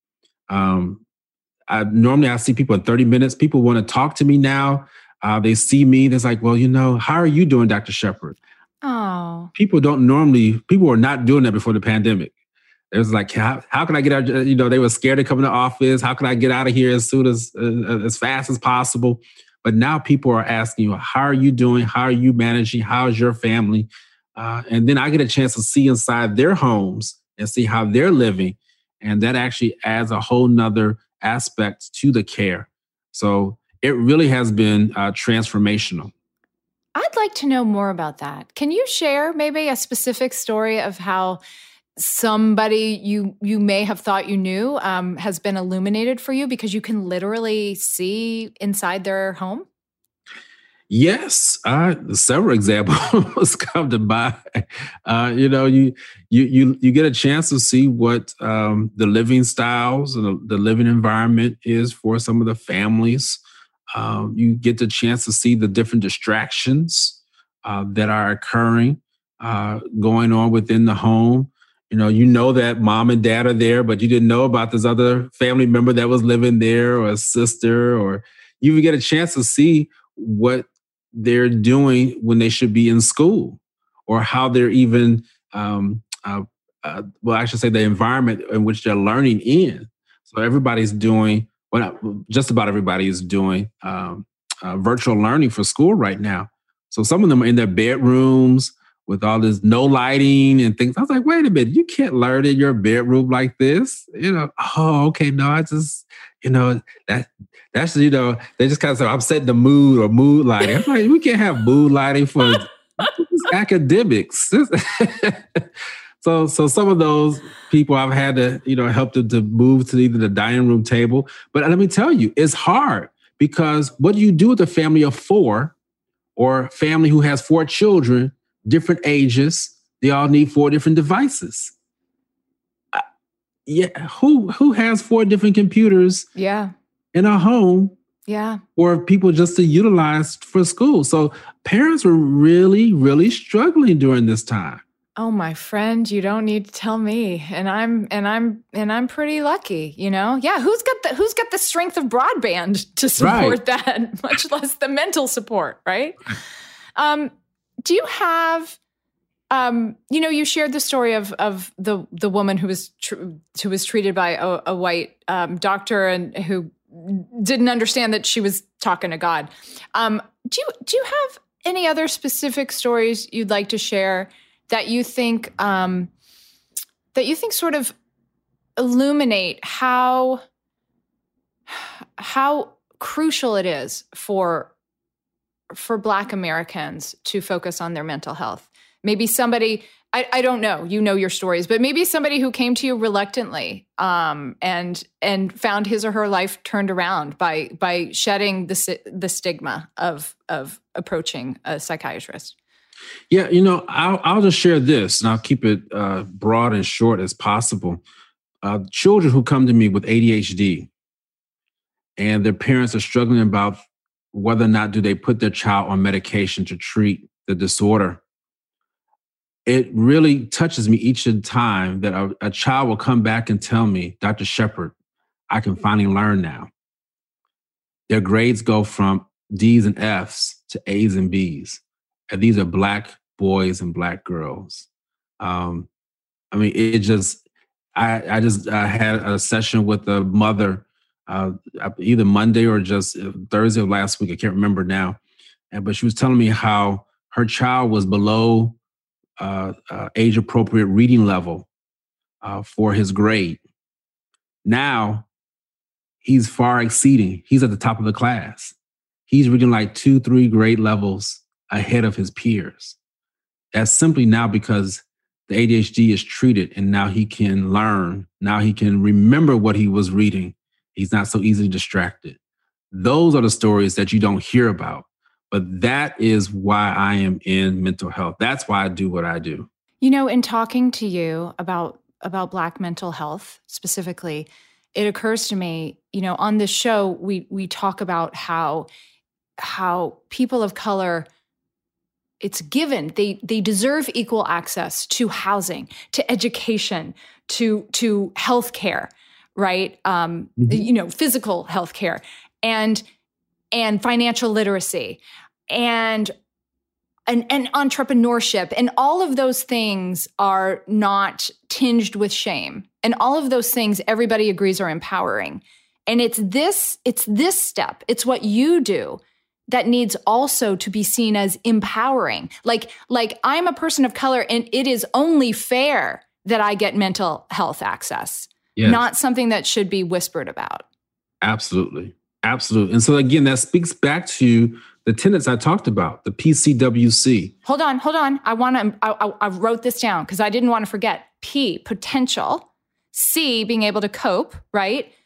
Um, I, normally, I see people in thirty minutes. People want to talk to me now. Uh, they see me. They're like, well, you know, how are you doing, Doctor Shepherd?
Oh.
People don't normally, people were not doing that before the pandemic. It was like, how, how can I get out? You know, they were scared to come in the office. How can I get out of here as soon as, uh, as fast as possible? But now people are asking you, how are you doing? How are you managing? How's your family? Uh, and then I get a chance to see inside their homes and see how they're living. And that actually adds a whole nother aspect to the care. So it really has been uh, transformational.
I'd like to know more about that. Can you share maybe a specific story of how somebody you you may have thought you knew um, has been illuminated for you because you can literally see inside their home?
Yes, uh, several examples come to mind. Uh, you know, you you you you get a chance to see what um, the living styles and the, the living environment is for some of the families. Um, you get the chance to see the different distractions uh, that are occurring, uh, going on within the home. You know, you know that mom and dad are there, but you didn't know about this other family member that was living there, or a sister, or you even get a chance to see what they're doing when they should be in school, or how they're even, um, uh, uh, well, I should say the environment in which they're learning in. So everybody's doing, well, not, just about everybody is doing um, uh, virtual learning for school right now. So some of them are in their bedrooms with all this no lighting and things. I was like, wait a minute, you can't learn in your bedroom like this. You know, oh, okay, no, I just, you know, that that's, you know, they just kind of say, I'm setting the mood or mood lighting. I'm like, we can't have mood lighting for academics. so, so some of those people I've had to, you know, help them to move to either the dining room table. But let me tell you, it's hard, because what do you do with a family of four, or family who has four children, different ages? They all need four different devices. Uh, yeah, who who has four different computers?
Yeah.
In a home,
yeah,
or people just to utilize for school. So parents were really, really struggling during this time.
Oh, my friend, you don't need to tell me. And I'm and I'm and I'm pretty lucky, you know. Yeah, who's got the who's got the strength of broadband to support right. that, much less the mental support, right? Um, do you have? Um, you know, you shared the story of of the the woman who was tr- who was treated by a, a white um, doctor and who didn't understand that she was talking to God. Um, do you do you have any other specific stories you'd like to share that you think um, that you think sort of illuminate how how crucial it is for for Black Americans to focus on their mental health? Maybe somebody, I, I don't know, you know your stories, but maybe somebody who came to you reluctantly um, and and found his or her life turned around by by shedding the the stigma of of approaching a psychiatrist.
Yeah, you know, I'll, I'll just share this, and I'll keep it uh, broad and short as possible. Uh, children who come to me with A D H D and their parents are struggling about whether or not do they put their child on medication to treat the disorder. It really touches me each time that a, a child will come back and tell me, Doctor Shepherd, I can finally learn now. Their grades go from D's and F's to A's and B's. And these are Black boys and Black girls. Um, I mean, it just, I, I just I had a session with a mother uh, either Monday or just Thursday of last week. I can't remember now. And, but she was telling me how her child was below Uh, uh, age-appropriate reading level uh, for his grade. Now, he's far exceeding. He's at the top of the class. He's reading like two, three grade levels ahead of his peers. That's simply now because the A D H D is treated, and now he can learn. Now he can remember what he was reading. He's not so easily distracted. Those are the stories that you don't hear about. But that is why I am in mental health. That's why I do what I do.
You know, in talking to you about about Black mental health specifically, it occurs to me, you know, on this show, we we talk about how how people of color, it's given, they they deserve equal access to housing, to education, to to healthcare, right? Um, mm-hmm. You know, physical healthcare, and and financial literacy, and, and and entrepreneurship. And all of those things are not tinged with shame. And all of those things everybody agrees are empowering. And it's this, it's this step, it's what you do that needs also to be seen as empowering. Like, like I'm a person of color, and it is only fair that I get mental health access, yes. Not something that should be whispered about.
Absolutely. Absolutely. And so again, that speaks back to the tenets I talked about, the P C W C.
Hold on, hold on. I want to, I, I wrote this down because I didn't want to forget. P, potential. C, being able to cope, right?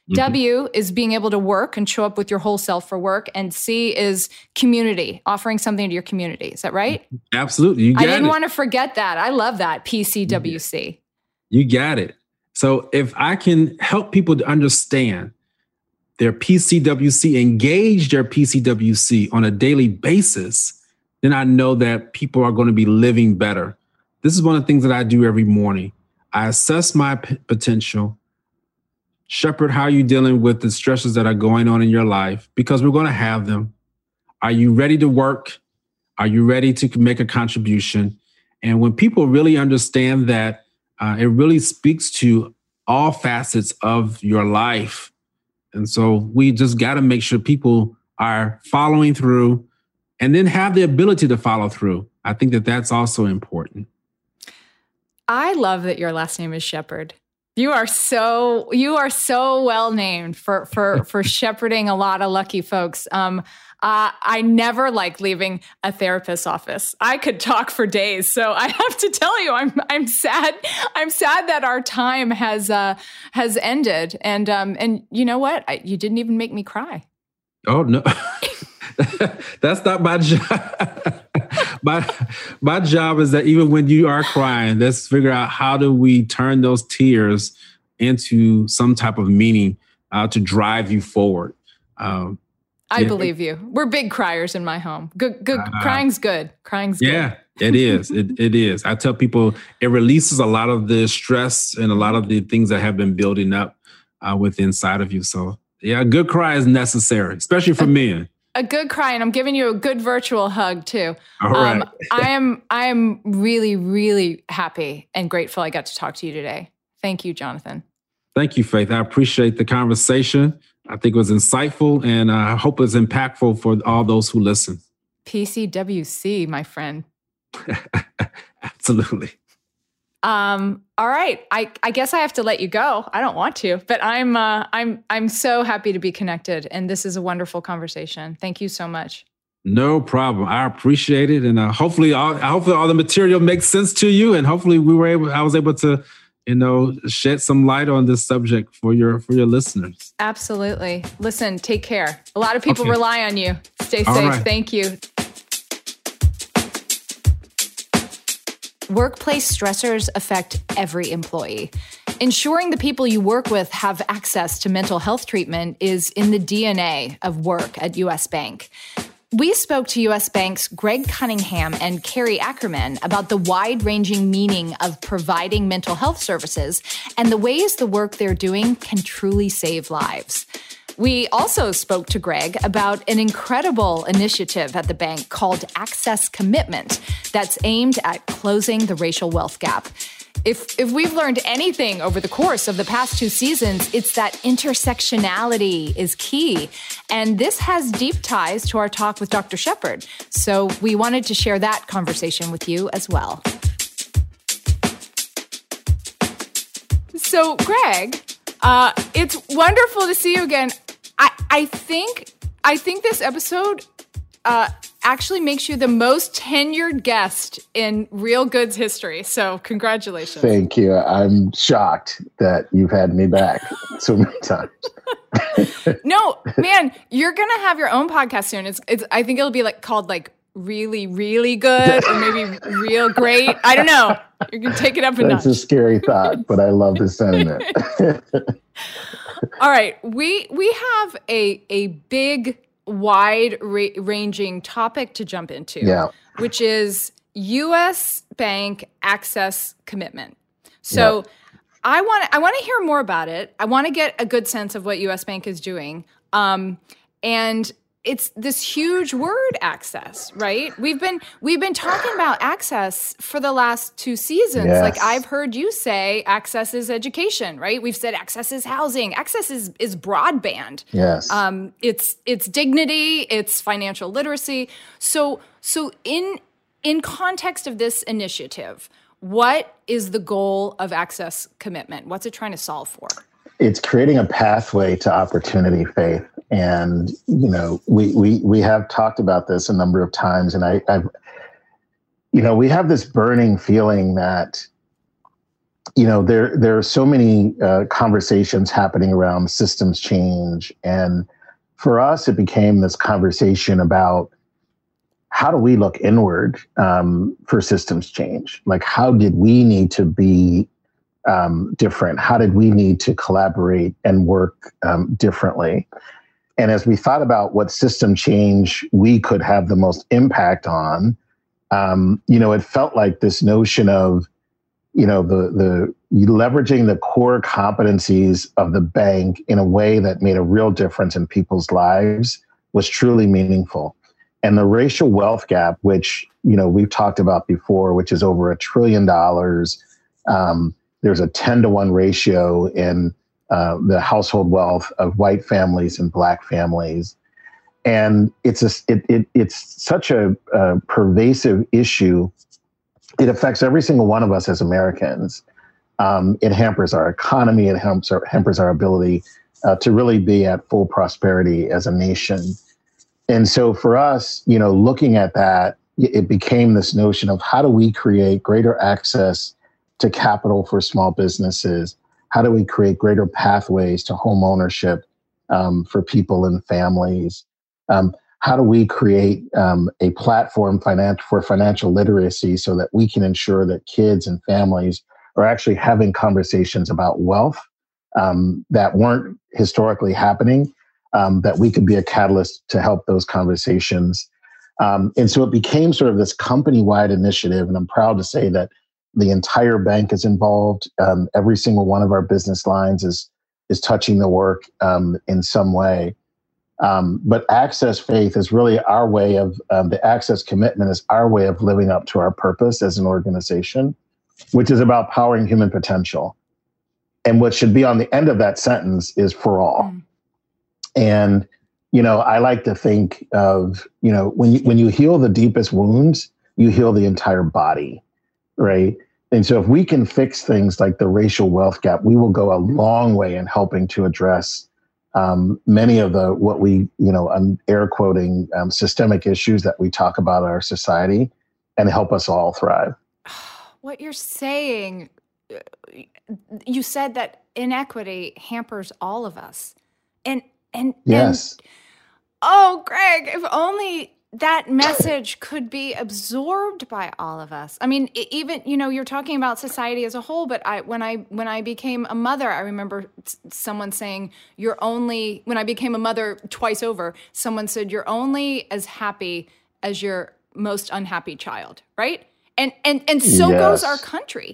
Mm-hmm. W is being able to work and show up with your whole self for work. And C is community, offering something to your community. Is that right?
Absolutely. You got
I didn't
it.
want to forget that. I love that. P C W C.
You got it. So if I can help people to understand their P C W C, engage their P C W C on a daily basis, then I know that people are going to be living better. This is one of the things that I do every morning. I assess my p- potential. Shepherd, how are you dealing with the stresses that are going on in your life? Because we're going to have them. Are you ready to work? Are you ready to make a contribution? And when people really understand that, uh, it really speaks to all facets of your life. And so we just got to make sure people are following through and then have the ability to follow through. I think that that's also important.
I love that your last name is Shepherd. You are so you are so well named for for for shepherding a lot of lucky folks. Um, uh, I never like leaving a therapist's office. I could talk for days, so I have to tell you, I'm I'm sad. I'm sad that our time has uh, has ended. And um, and you know what? I, you didn't even make me cry.
Oh no, that's not my job. My my job is that even when you are crying, let's figure out how do we turn those tears into some type of meaning uh, to drive you forward. Um,
I
yeah.
believe you. We're big criers in my home. Good, good. Uh, crying's good. Crying's good.
Yeah, it is. It it is. I tell people it releases a lot of the stress and a lot of the things that have been building up uh, within inside of you. So yeah, a good cry is necessary, especially for men.
A good cry, and I'm giving you a good virtual hug too.
All right.
Um, I am I am really, really happy and grateful I got to talk to you today. Thank you, Jonathan.
Thank you, Faith. I appreciate the conversation. I think it was insightful, and I hope it's impactful for all those who listen.
P C W C, my friend.
Absolutely.
Um, all right. I, I guess I have to let you go. I don't want to, but I'm uh, I'm I'm so happy to be connected, and this is a wonderful conversation. Thank you so much.
No problem. I appreciate it, and uh, hopefully, all hopefully all the material makes sense to you, and hopefully, we were able. I was able to, you know, shed some light on this subject for your for your listeners.
Absolutely. Listen, take care. A lot of people
Okay.
rely on you. Stay
All
safe.
right.
Thank you. Workplace stressors affect every employee. Ensuring the people you work with have access to mental health treatment is in the D N A of work at U S Bank. We spoke to U S Bank's Greg Cunningham and Carrie Ackerman about the wide-ranging meaning of providing mental health services and the ways the work they're doing can truly save lives. We also spoke to Greg about an incredible initiative at the bank called Access Commitment that's aimed at closing the racial wealth gap. If if we've learned anything over the course of the past two seasons, it's that intersectionality is key. And this has deep ties to our talk with Doctor Shepherd. So we wanted to share that conversation with you as well. So, Greg, uh, it's wonderful to see you again. I, I think I think this episode uh, actually makes you the most tenured guest in Real Goods history. So congratulations.
Thank you. I'm shocked that you've had me back so many times.
No, man, you're going to have your own podcast soon. It's, it's, I think it'll be like called like Really, Really Good or maybe Real Great. I don't know. You can take it up a notch.
That's a scary thought, but I love the sentiment.
All right, we we have a a big, wide-ranging topic to jump into,
Yeah.
which is U S Bank Access Commitment. So,
Yeah.
I want I want to hear more about it. I want to get a good sense of what U S Bank is doing, um, and it's this huge word, access, right? We've been we've been talking about access for the last two seasons.
Yes.
Like I've heard you say access is education, right? We've said access is housing. Access is is broadband.
Yes.
Um, it's it's dignity, it's financial literacy. So so in in context of this initiative, what is the goal of Access Commitment? What's it trying to solve for?
It's creating a pathway to opportunity, Faith. And, you know, we, we, we have talked about this a number of times. And I, I've, you know, we have this burning feeling that you know, there there are so many uh, conversations happening around systems change. And for us, it became this conversation about how do we look inward um, for systems change? Like, how did we need to be um, different? How did we need to collaborate and work um, differently? And as we thought about what system change we could have the most impact on, um, you know, it felt like this notion of, you know, the the leveraging the core competencies of the bank in a way that made a real difference in people's lives was truly meaningful. And the racial wealth gap, which, you know, we've talked about before, which is over a trillion dollars. Um, there's a ten to one ratio in uh, the household wealth of white families and black families. And it's a, it, it, it's such a, a pervasive issue. It affects every single one of us as Americans. Um, it hampers our economy. It hampers our, hampers our ability uh, to really be at full prosperity as a nation. And so for us, you know, looking at that, it became this notion of how do we create greater access to capital for small businesses? How do we create greater pathways to home ownership um, for people and families? Um, how do we create um, a platform finan- for financial literacy so that we can ensure that kids and families are actually having conversations about wealth um, that weren't historically happening? Um, that we could be a catalyst to help those conversations. Um, and so it became sort of this company-wide initiative. And I'm proud to say that the entire bank is involved. Um, every single one of our business lines is, is touching the work um, in some way. Um, but Access Faith is really our way of, um, the Access commitment is our way of living up to our purpose as an organization, which is about powering human potential. And what should be on the end of that sentence is for all. Mm. And, you know, I like to think of, you know, when you, when you heal the deepest wounds, you heal the entire body, right? And so if we can fix things like the racial wealth gap, we will go a long way in helping to address um, many of the, what we, you know, I'm air quoting um, systemic issues that we talk about in our society and help us all thrive.
What you're saying, you said that inequity hampers all of us. And And,
yes.
and oh, Greg, if only that message could be absorbed by all of us. I mean, even, you know, you're talking about society as a whole, but I, when I, when I became a mother, I remember someone saying, you're only, when I became a mother twice over, someone said, you're only as happy as your most unhappy child. Right. And, and, and so
yes.
goes our country.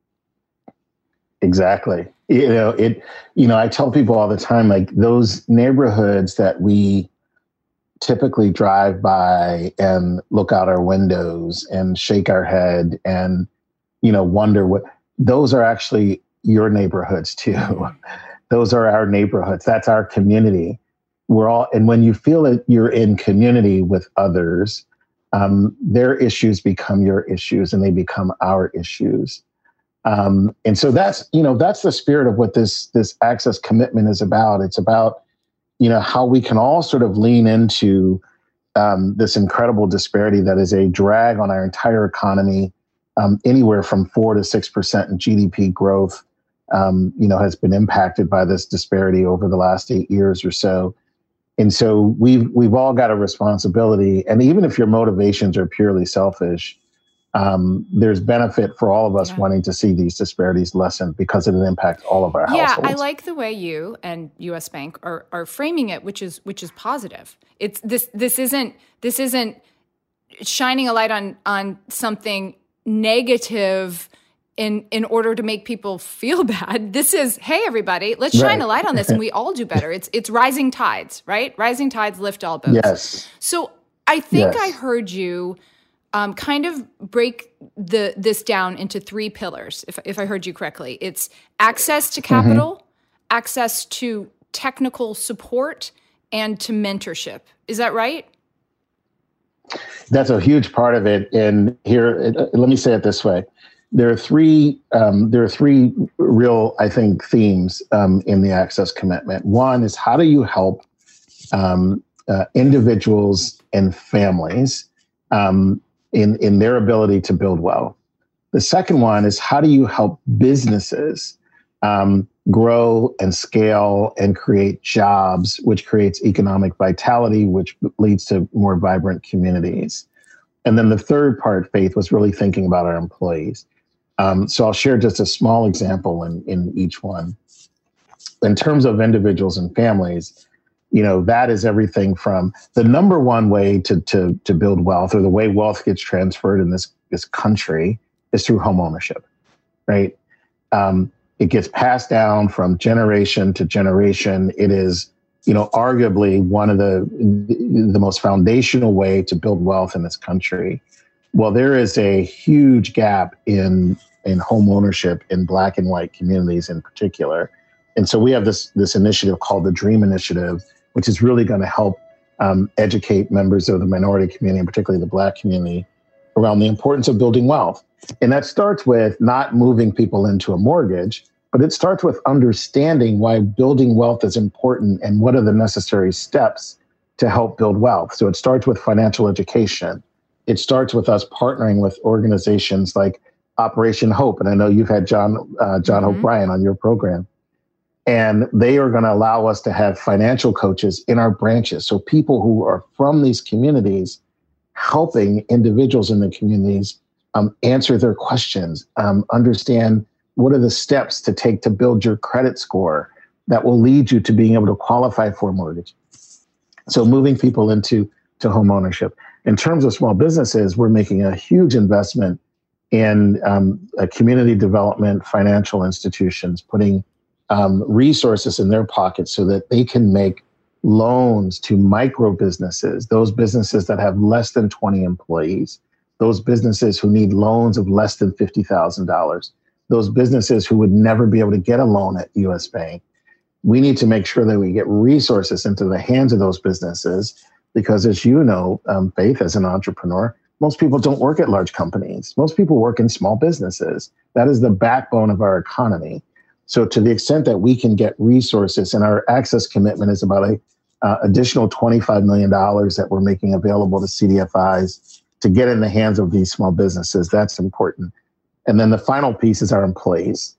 Exactly. You know, it, you know, I tell people all the time, like those neighborhoods that we typically drive by and look out our windows and shake our head and, you know, wonder what, those are actually your neighborhoods too. Those are our neighborhoods. That's our community. We're all, and when you feel that you're in community with others, um, their issues become your issues and they become our issues. Um, and so that's, you know, that's the spirit of what this, this Access commitment is about. It's about, you know, how we can all sort of lean into um, this incredible disparity that is a drag on our entire economy. Um, anywhere from four to six percent in G D P growth, um, you know, has been impacted by this disparity over the last eight years or so. And so we've, we've all got a responsibility. And even if your motivations are purely selfish, Um, there's benefit for all of us yeah. wanting to see these disparities lessened because it impacts all of our
yeah,
households.
Yeah, I like the way you and U S Bank are are framing it, which is which is positive. It's this this isn't this isn't shining a light on on something negative in in order to make people feel bad. This is, hey everybody, let's shine right. a light on this and we all do better. It's it's rising tides, right? Rising tides lift all boats.
Yes.
So I think
yes.
I heard you Um, kind of break the this down into three pillars, if if I heard you correctly. It's access to capital, mm-hmm. access to technical support, and to mentorship. Is that right?
That's a huge part of it. And here, let me say it this way: there are three um, there are three real, I think, themes um, in the Access commitment. One is how do you help um, uh, individuals and families Um, in, in their ability to build wealth. The second one is how do you help businesses um, grow and scale and create jobs, which creates economic vitality, which leads to more vibrant communities. And then the third part, Faith, was really thinking about our employees. Um, so I'll share just a small example in, in each one. In terms of individuals and families, you know, that is everything from the number one way to, to, to build wealth, or the way wealth gets transferred in this, this country, is through home ownership, right? Um, it gets passed down from generation to generation. It is, you know, arguably one of the, the most foundational way to build wealth in this country. Well, there is a huge gap in, in home ownership in Black and white communities in particular. And so we have this, this initiative called the DREAM Initiative, which is really going to help um, educate members of the minority community, and particularly the Black community, around the importance of building wealth. And that starts with not moving people into a mortgage, but it starts with understanding why building wealth is important and what are the necessary steps to help build wealth. So it starts with financial education. It starts with us partnering with organizations like Operation Hope. And I know you've had John, uh, John mm-hmm. Hope Bryan on your program. And they are going to allow us to have financial coaches in our branches. So people who are from these communities helping individuals in the communities um, answer their questions, um, understand what are the steps to take to build your credit score that will lead you to being able to qualify for a mortgage. So moving people into to home ownership. In terms of small businesses, we're making a huge investment in um, a community development, financial institutions, putting um, resources in their pockets so that they can make loans to micro businesses, those businesses that have less than twenty employees, those businesses who need loans of less than fifty thousand dollars, those businesses who would never be able to get a loan at U S Bank. We need to make sure that we get resources into the hands of those businesses because, as you know, um, Faith, as an entrepreneur, most people don't work at large companies. Most people work in small businesses. That is the backbone of our economy. So to the extent that we can get resources, and our access commitment is about a uh, additional twenty-five million dollars that we're making available to C D F Is to get in the hands of these small businesses, that's important. And then the final piece is our employees.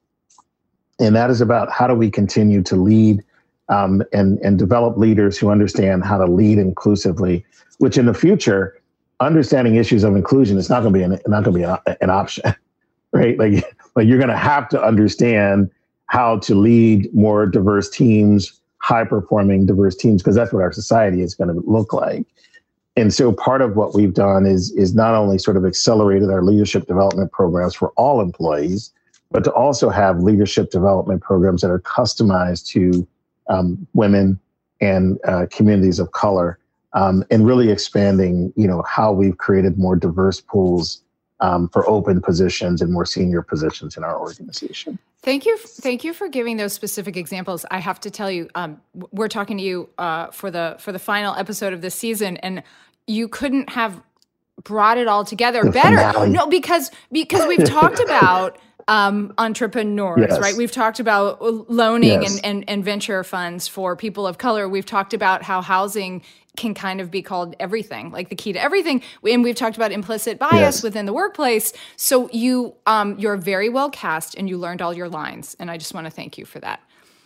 And that is about how do we continue to lead um, and, and develop leaders who understand how to lead inclusively, which in the future, understanding issues of inclusion is not going to be an, not going to be an, an option, right? Like, like you're going to have to understand how to lead more diverse teams, high performing diverse teams, because that's what our society is going to look like. And so part of what we've done is, is not only sort of accelerated our leadership development programs for all employees, but to also have leadership development programs that are customized to um, women and uh, communities of color, um, and really expanding, you know, how we've created more diverse pools um, for open positions and more senior positions in our organization.
Thank you. Thank you for giving those specific examples. I have to tell you, um, we're talking to you uh, for the for the final episode of this season, and you couldn't have brought it all together
the
better.
finale.
No, because because we've talked about um, entrepreneurs,
Yes.
right? We've talked about loaning
Yes.
and, and, and venture funds for people of color. We've talked about how housing can kind of be called everything, like the key to everything. And we've talked about implicit bias
Yes.
within the workplace. So you, um, you're very well cast and you learned all your lines. And I just want to thank you for that.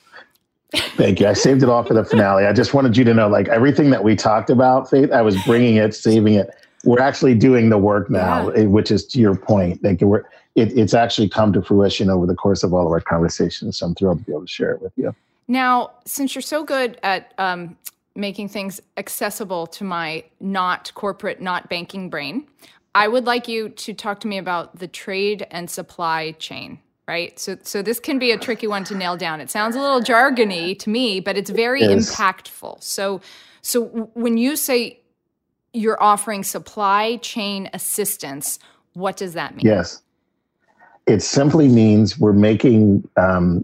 Thank you. I saved it all for the finale. I just wanted you to know, like, everything that we talked about, Faith, I was bringing it, saving it. We're actually doing the work now,
Yeah.
which is to your point. Like, we're, it, it's actually come to fruition over the course of all of our conversations. So I'm thrilled to be able to share it with you.
Now, since you're so good at um, making things accessible to my not corporate, not banking brain, I would like you to talk to me about the trade and supply chain, right? So so this can be a tricky one to nail down. It sounds a little jargony to me, but it's very
It is.
impactful. So so when you say you're offering supply chain assistance, what does that mean?
Yes. It simply means we're making um,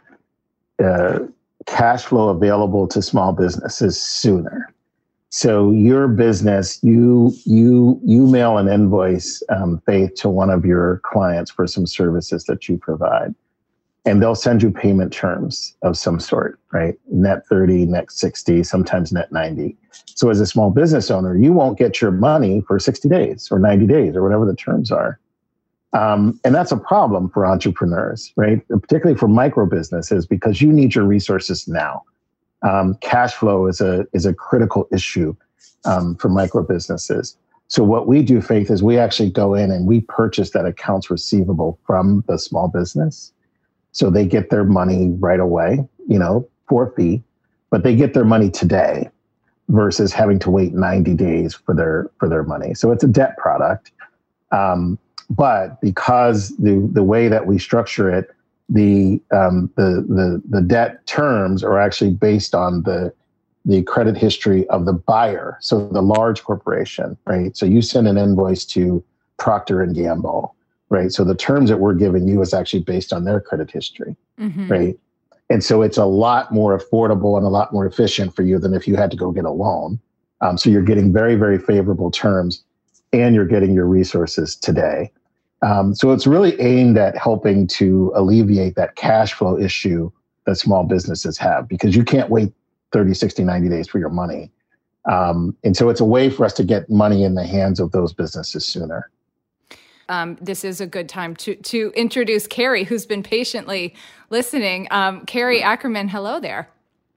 uh, cash flow available to small businesses sooner. So your business, you you you mail an invoice, um, Faith, to one of your clients for some services that you provide, and they'll send you payment terms of some sort, right? Net thirty, net sixty, sometimes net ninety. So as a small business owner, you won't get your money for sixty days or ninety days or whatever the terms are. Um, and that's a problem for entrepreneurs, right? Particularly for micro businesses, because you need your resources now. Um, cash flow is a is a critical issue um, for micro businesses. So what we do, Faith, is we actually go in and we purchase that accounts receivable from the small business. So they get their money right away, you know, for a fee, but they get their money today versus having to wait ninety days for their for their money. So it's a debt product. Um, but because the the way that we structure it, the um, the the the debt terms are actually based on the the credit history of the buyer, so the large corporation, right? So you send an invoice to Procter and Gamble, right? So the terms that we're giving you is actually based on their credit history, mm-hmm. right? And so it's a lot more affordable and a lot more efficient for you than if you had to go get a loan. Um, so you're getting very, very favorable terms, and you're getting your resources today. Um, so it's really aimed at helping to alleviate that cash flow issue that small businesses have, because you can't wait thirty, sixty, ninety days for your money. Um, and so it's a way for us to get money in the hands of those businesses sooner.
Um, this is a good time to to introduce Carrie, who's been patiently listening. Um, Carrie Ackerman, hello there.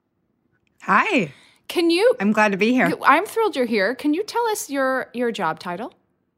Hi.
Can you?
I'm glad to be here.
I'm thrilled you're here. Can you tell us your your job title?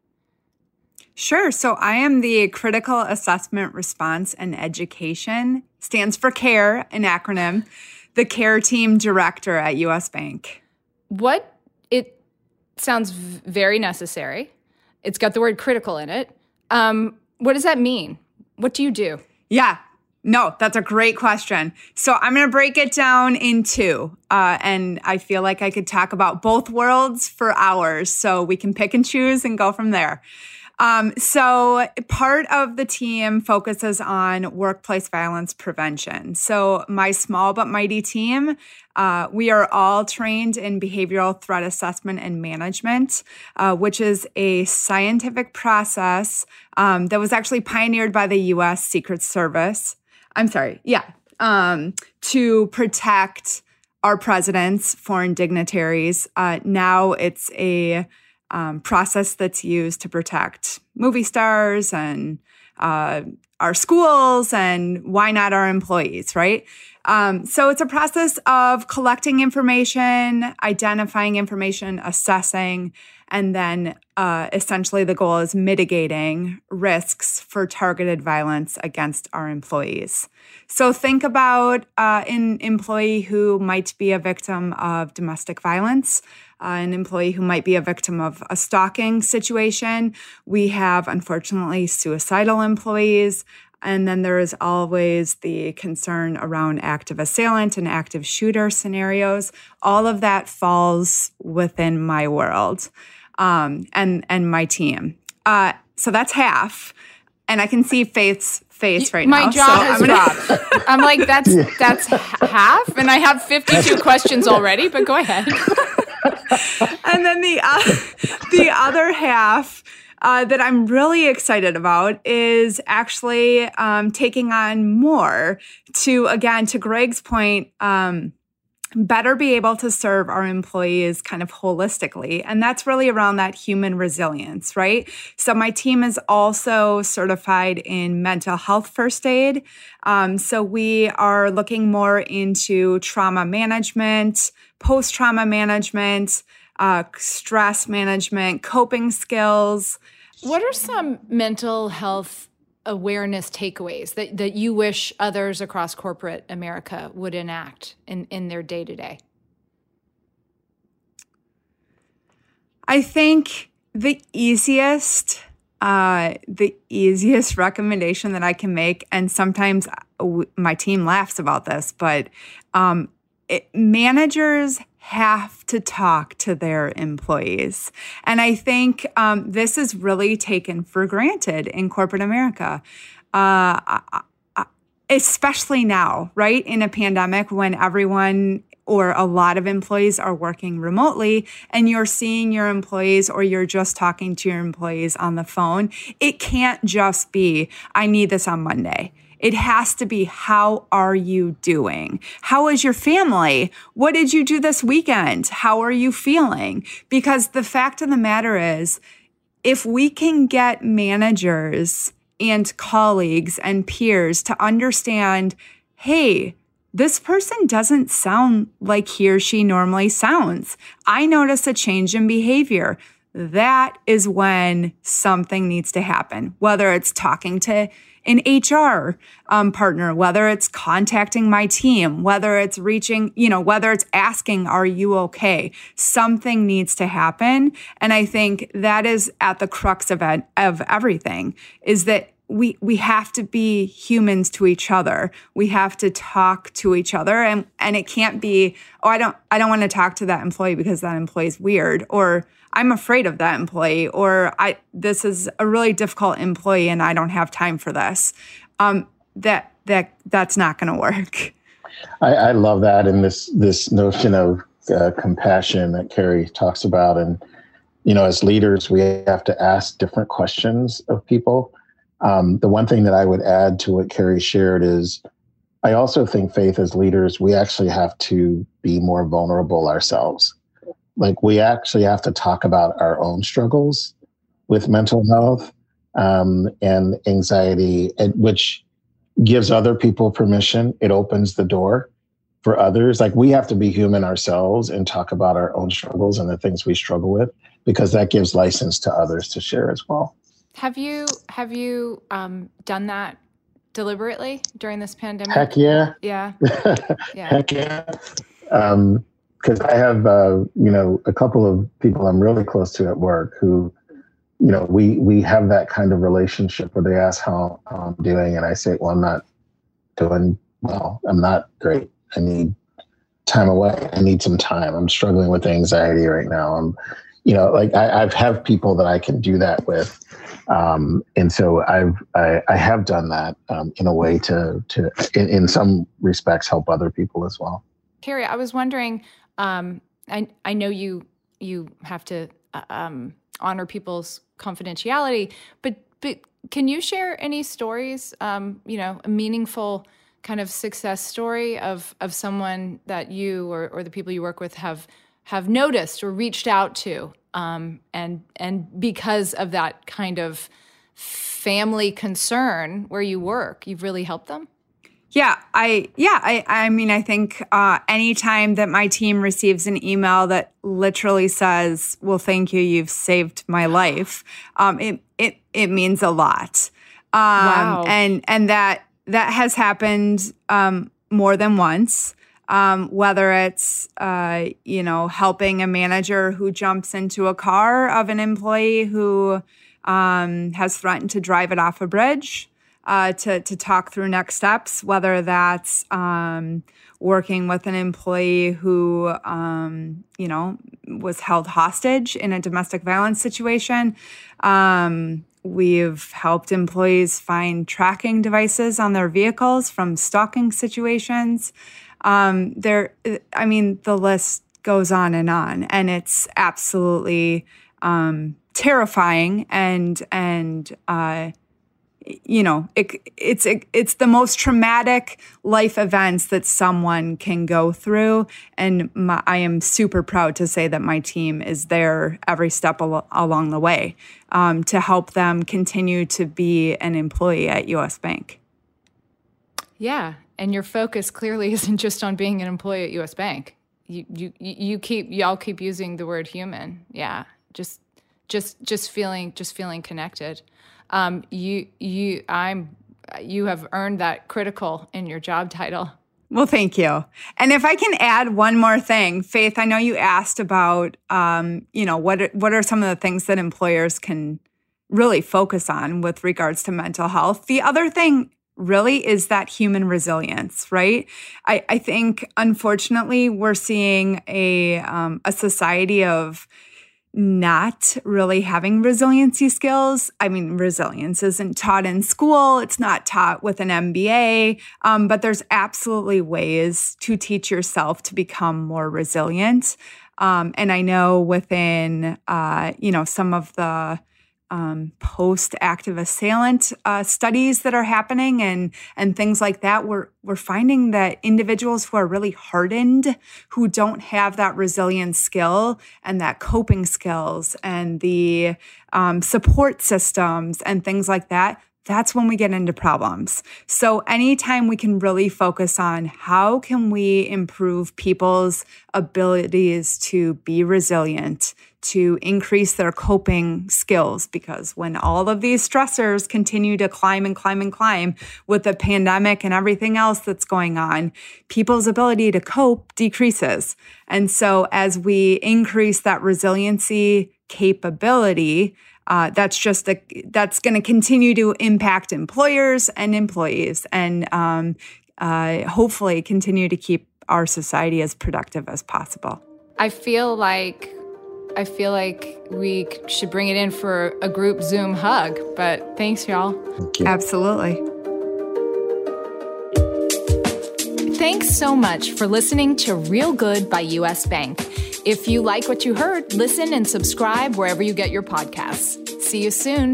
Sure. So I am the Critical Assessment Response and Education, stands for CARE, an acronym, the CARE Team Director at U S Bank.
What? It sounds v- very necessary. It's got the word critical in it. Um, what does that mean? What do you do?
Yeah. No, that's a great question. So I'm going to break it down in two. Uh, and I feel like I could talk about both worlds for hours. So we can pick and choose and go from there. Um, so part of the team focuses on workplace violence prevention. So my small but mighty team, uh, we are all trained in behavioral threat assessment and management, uh, which is a scientific process um, that was actually pioneered by the U S Secret Service. I'm sorry, yeah, um, to protect our presidents, foreign dignitaries. Uh, now it's a Um, process that's used to protect movie stars and uh, our schools and why not our employees, right? Um, so it's a process of collecting information, identifying information, assessing, and then uh, essentially the goal is mitigating risks for targeted violence against our employees. So think about uh, an employee who might be a victim of domestic violence, Uh, an employee who might be a victim of a stalking situation. We have, unfortunately, suicidal employees. And then there is always the concern around active assailant and active shooter scenarios. All of that falls within my world um, and, and my team. Uh, so that's half. And I can see Faith's face right
my
now.
My jaw
so
has
I'm gonna...
dropped. I'm like, that's, that's half? And I have fifty-two questions already, but go ahead.
And then the uh, the other half uh, that I'm really excited about is actually um, taking on more to, again, to Greg's point, um, better be able to serve our employees kind of holistically. And that's really around that human resilience, right? So my team is also certified in mental health first aid. Um, so we are looking more into trauma management, post-trauma management, uh, stress management, coping skills.
What are some mental health awareness takeaways that, that you wish others across corporate America would enact in, in their day-to-day?
I think the easiest, uh, the easiest recommendation that I can make, and sometimes my team laughs about this, but um, it, managers have to talk to their employees. And I think um, this is really taken for granted in corporate America, uh, especially now, right? In a pandemic when everyone or a lot of employees are working remotely and you're seeing your employees or you're just talking to your employees on the phone. It can't just be, I need this on Monday. It has to be, how are you doing? How is your family? What did you do this weekend? How are you feeling? Because the fact of the matter is, if we can get managers and colleagues and peers to understand, hey, this person doesn't sound like he or she normally sounds. I notice a change in behavior. That is when something needs to happen, whether it's talking to an H R um, partner, whether it's contacting my team, whether it's reaching, you know, whether it's asking, are you okay? Something needs to happen. And I think that is at the crux of it, of everything, is that we we have to be humans to each other. We have to talk to each other, and and it can't be, oh, I don't I don't want to talk to that employee because that employee's weird, or I'm afraid of that employee, or I this is a really difficult employee and I don't have time for this. Um, that that that's not going to work.
I, I love that, and this this notion of uh, compassion that Carrie talks about, and you know, as leaders, we have to ask different questions of people. Um, the one thing that I would add to what Carrie shared is, I also think, Faith, as leaders, we actually have to be more vulnerable ourselves. Like, we actually have to talk about our own struggles with mental health um, and anxiety, and, which gives other people permission. It opens the door for others. Like, we have to be human ourselves and talk about our own struggles and the things we struggle with, because that gives license to others to share as well.
Have you have you um, done that deliberately during this pandemic?
Heck yeah.
Yeah. yeah.
Heck yeah. Um, because I have, uh, you know, a couple of people I'm really close to at work who, you know, we we have that kind of relationship where they ask how, how I'm doing, and I say, well, I'm not doing well. I'm not great. I need time away. I need some time. I'm struggling with anxiety right now. I'm, you know, like I I've have people that I can do that with. Um, and so I've, I, I have done that um, in a way to, to in, in some respects, help other people as well.
Carrie, I was wondering, um, I, I know you, you have to uh, um, honor people's confidentiality, but, but can you share any stories, um, you know, a meaningful kind of success story of, of someone that you or, or the people you work with have, have noticed or reached out to? Um, and and because of that kind of family concern where you work, you've really helped them?
Yeah, I yeah, I, I mean, I think uh, anytime that my team receives an email that literally says, well, thank you, you've saved my life, um, it it it means a lot. Um,
wow.
And and that that has happened um, more than once. Um, whether it's, uh, you know, helping a manager who jumps into a car of an employee who um, has threatened to drive it off a bridge, uh, to, to talk through next steps, whether that's um, working with an employee who, um, you know, was held hostage in a domestic violence situation. Um, we've helped employees find tracking devices on their vehicles from stalking situations. Um, there, I mean, the list goes on and on, and it's absolutely um, terrifying. And and uh, you know, it, it's it, it's the most traumatic life events that someone can go through. And my, I am super proud to say that my team is there every step al- along the way um, to help them continue to be an employee at U S Bank.
Yeah. And your focus clearly isn't just on being an employee at U S Bank. You you you keep y'all keep using the word human. Yeah, just just just feeling just feeling connected. Um, you you I'm you have earned that critical in your job title.
Well, thank you. And if I can add one more thing, Faith, I know you asked about um, you know, what are, what are some of the things that employers can really focus on with regards to mental health. The other thing really is that human resilience, right? I, I think, unfortunately, we're seeing a um, a society of not really having resiliency skills. I mean, resilience isn't taught in school. It's not taught with an M B A, um, but there's absolutely ways to teach yourself to become more resilient. Um, and I know within, uh, you know, some of the Um, post-active assailant uh, studies that are happening and and things like that, we're we're finding that individuals who are really hardened, who don't have that resilience skill and that coping skills and the um, support systems and things like that, that's when we get into problems. So anytime we can really focus on how can we improve people's abilities to be resilient, to increase their coping skills, because when all of these stressors continue to climb and climb and climb with the pandemic and everything else that's going on, people's ability to cope decreases. And so as we increase that resiliency capability, uh, that's just a, that's going to continue to impact employers and employees, and um, uh, hopefully continue to keep our society as productive as possible.
I feel like I feel like we should bring it in for a group Zoom hug, but thanks, y'all.
Thank you.
Absolutely.
Thanks so much for listening to Real Good by U S Bank. If you like what you heard, listen and subscribe wherever you get your podcasts. See you soon.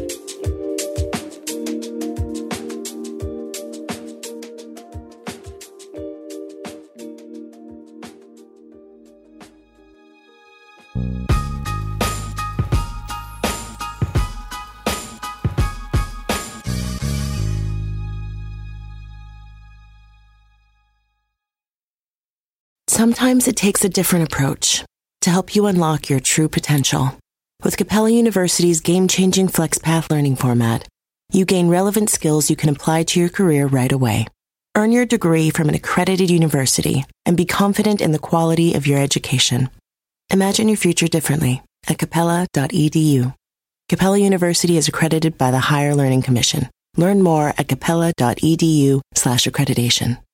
Sometimes it takes a different approach to help you unlock your true potential. With Capella University's game-changing FlexPath learning format, you gain relevant skills you can apply to your career right away. Earn your degree from an accredited university and be confident in the quality of your education. Imagine your future differently at capella dot e d u. Capella University is accredited by the Higher Learning Commission. Learn more at capella dot e d u slash accreditation.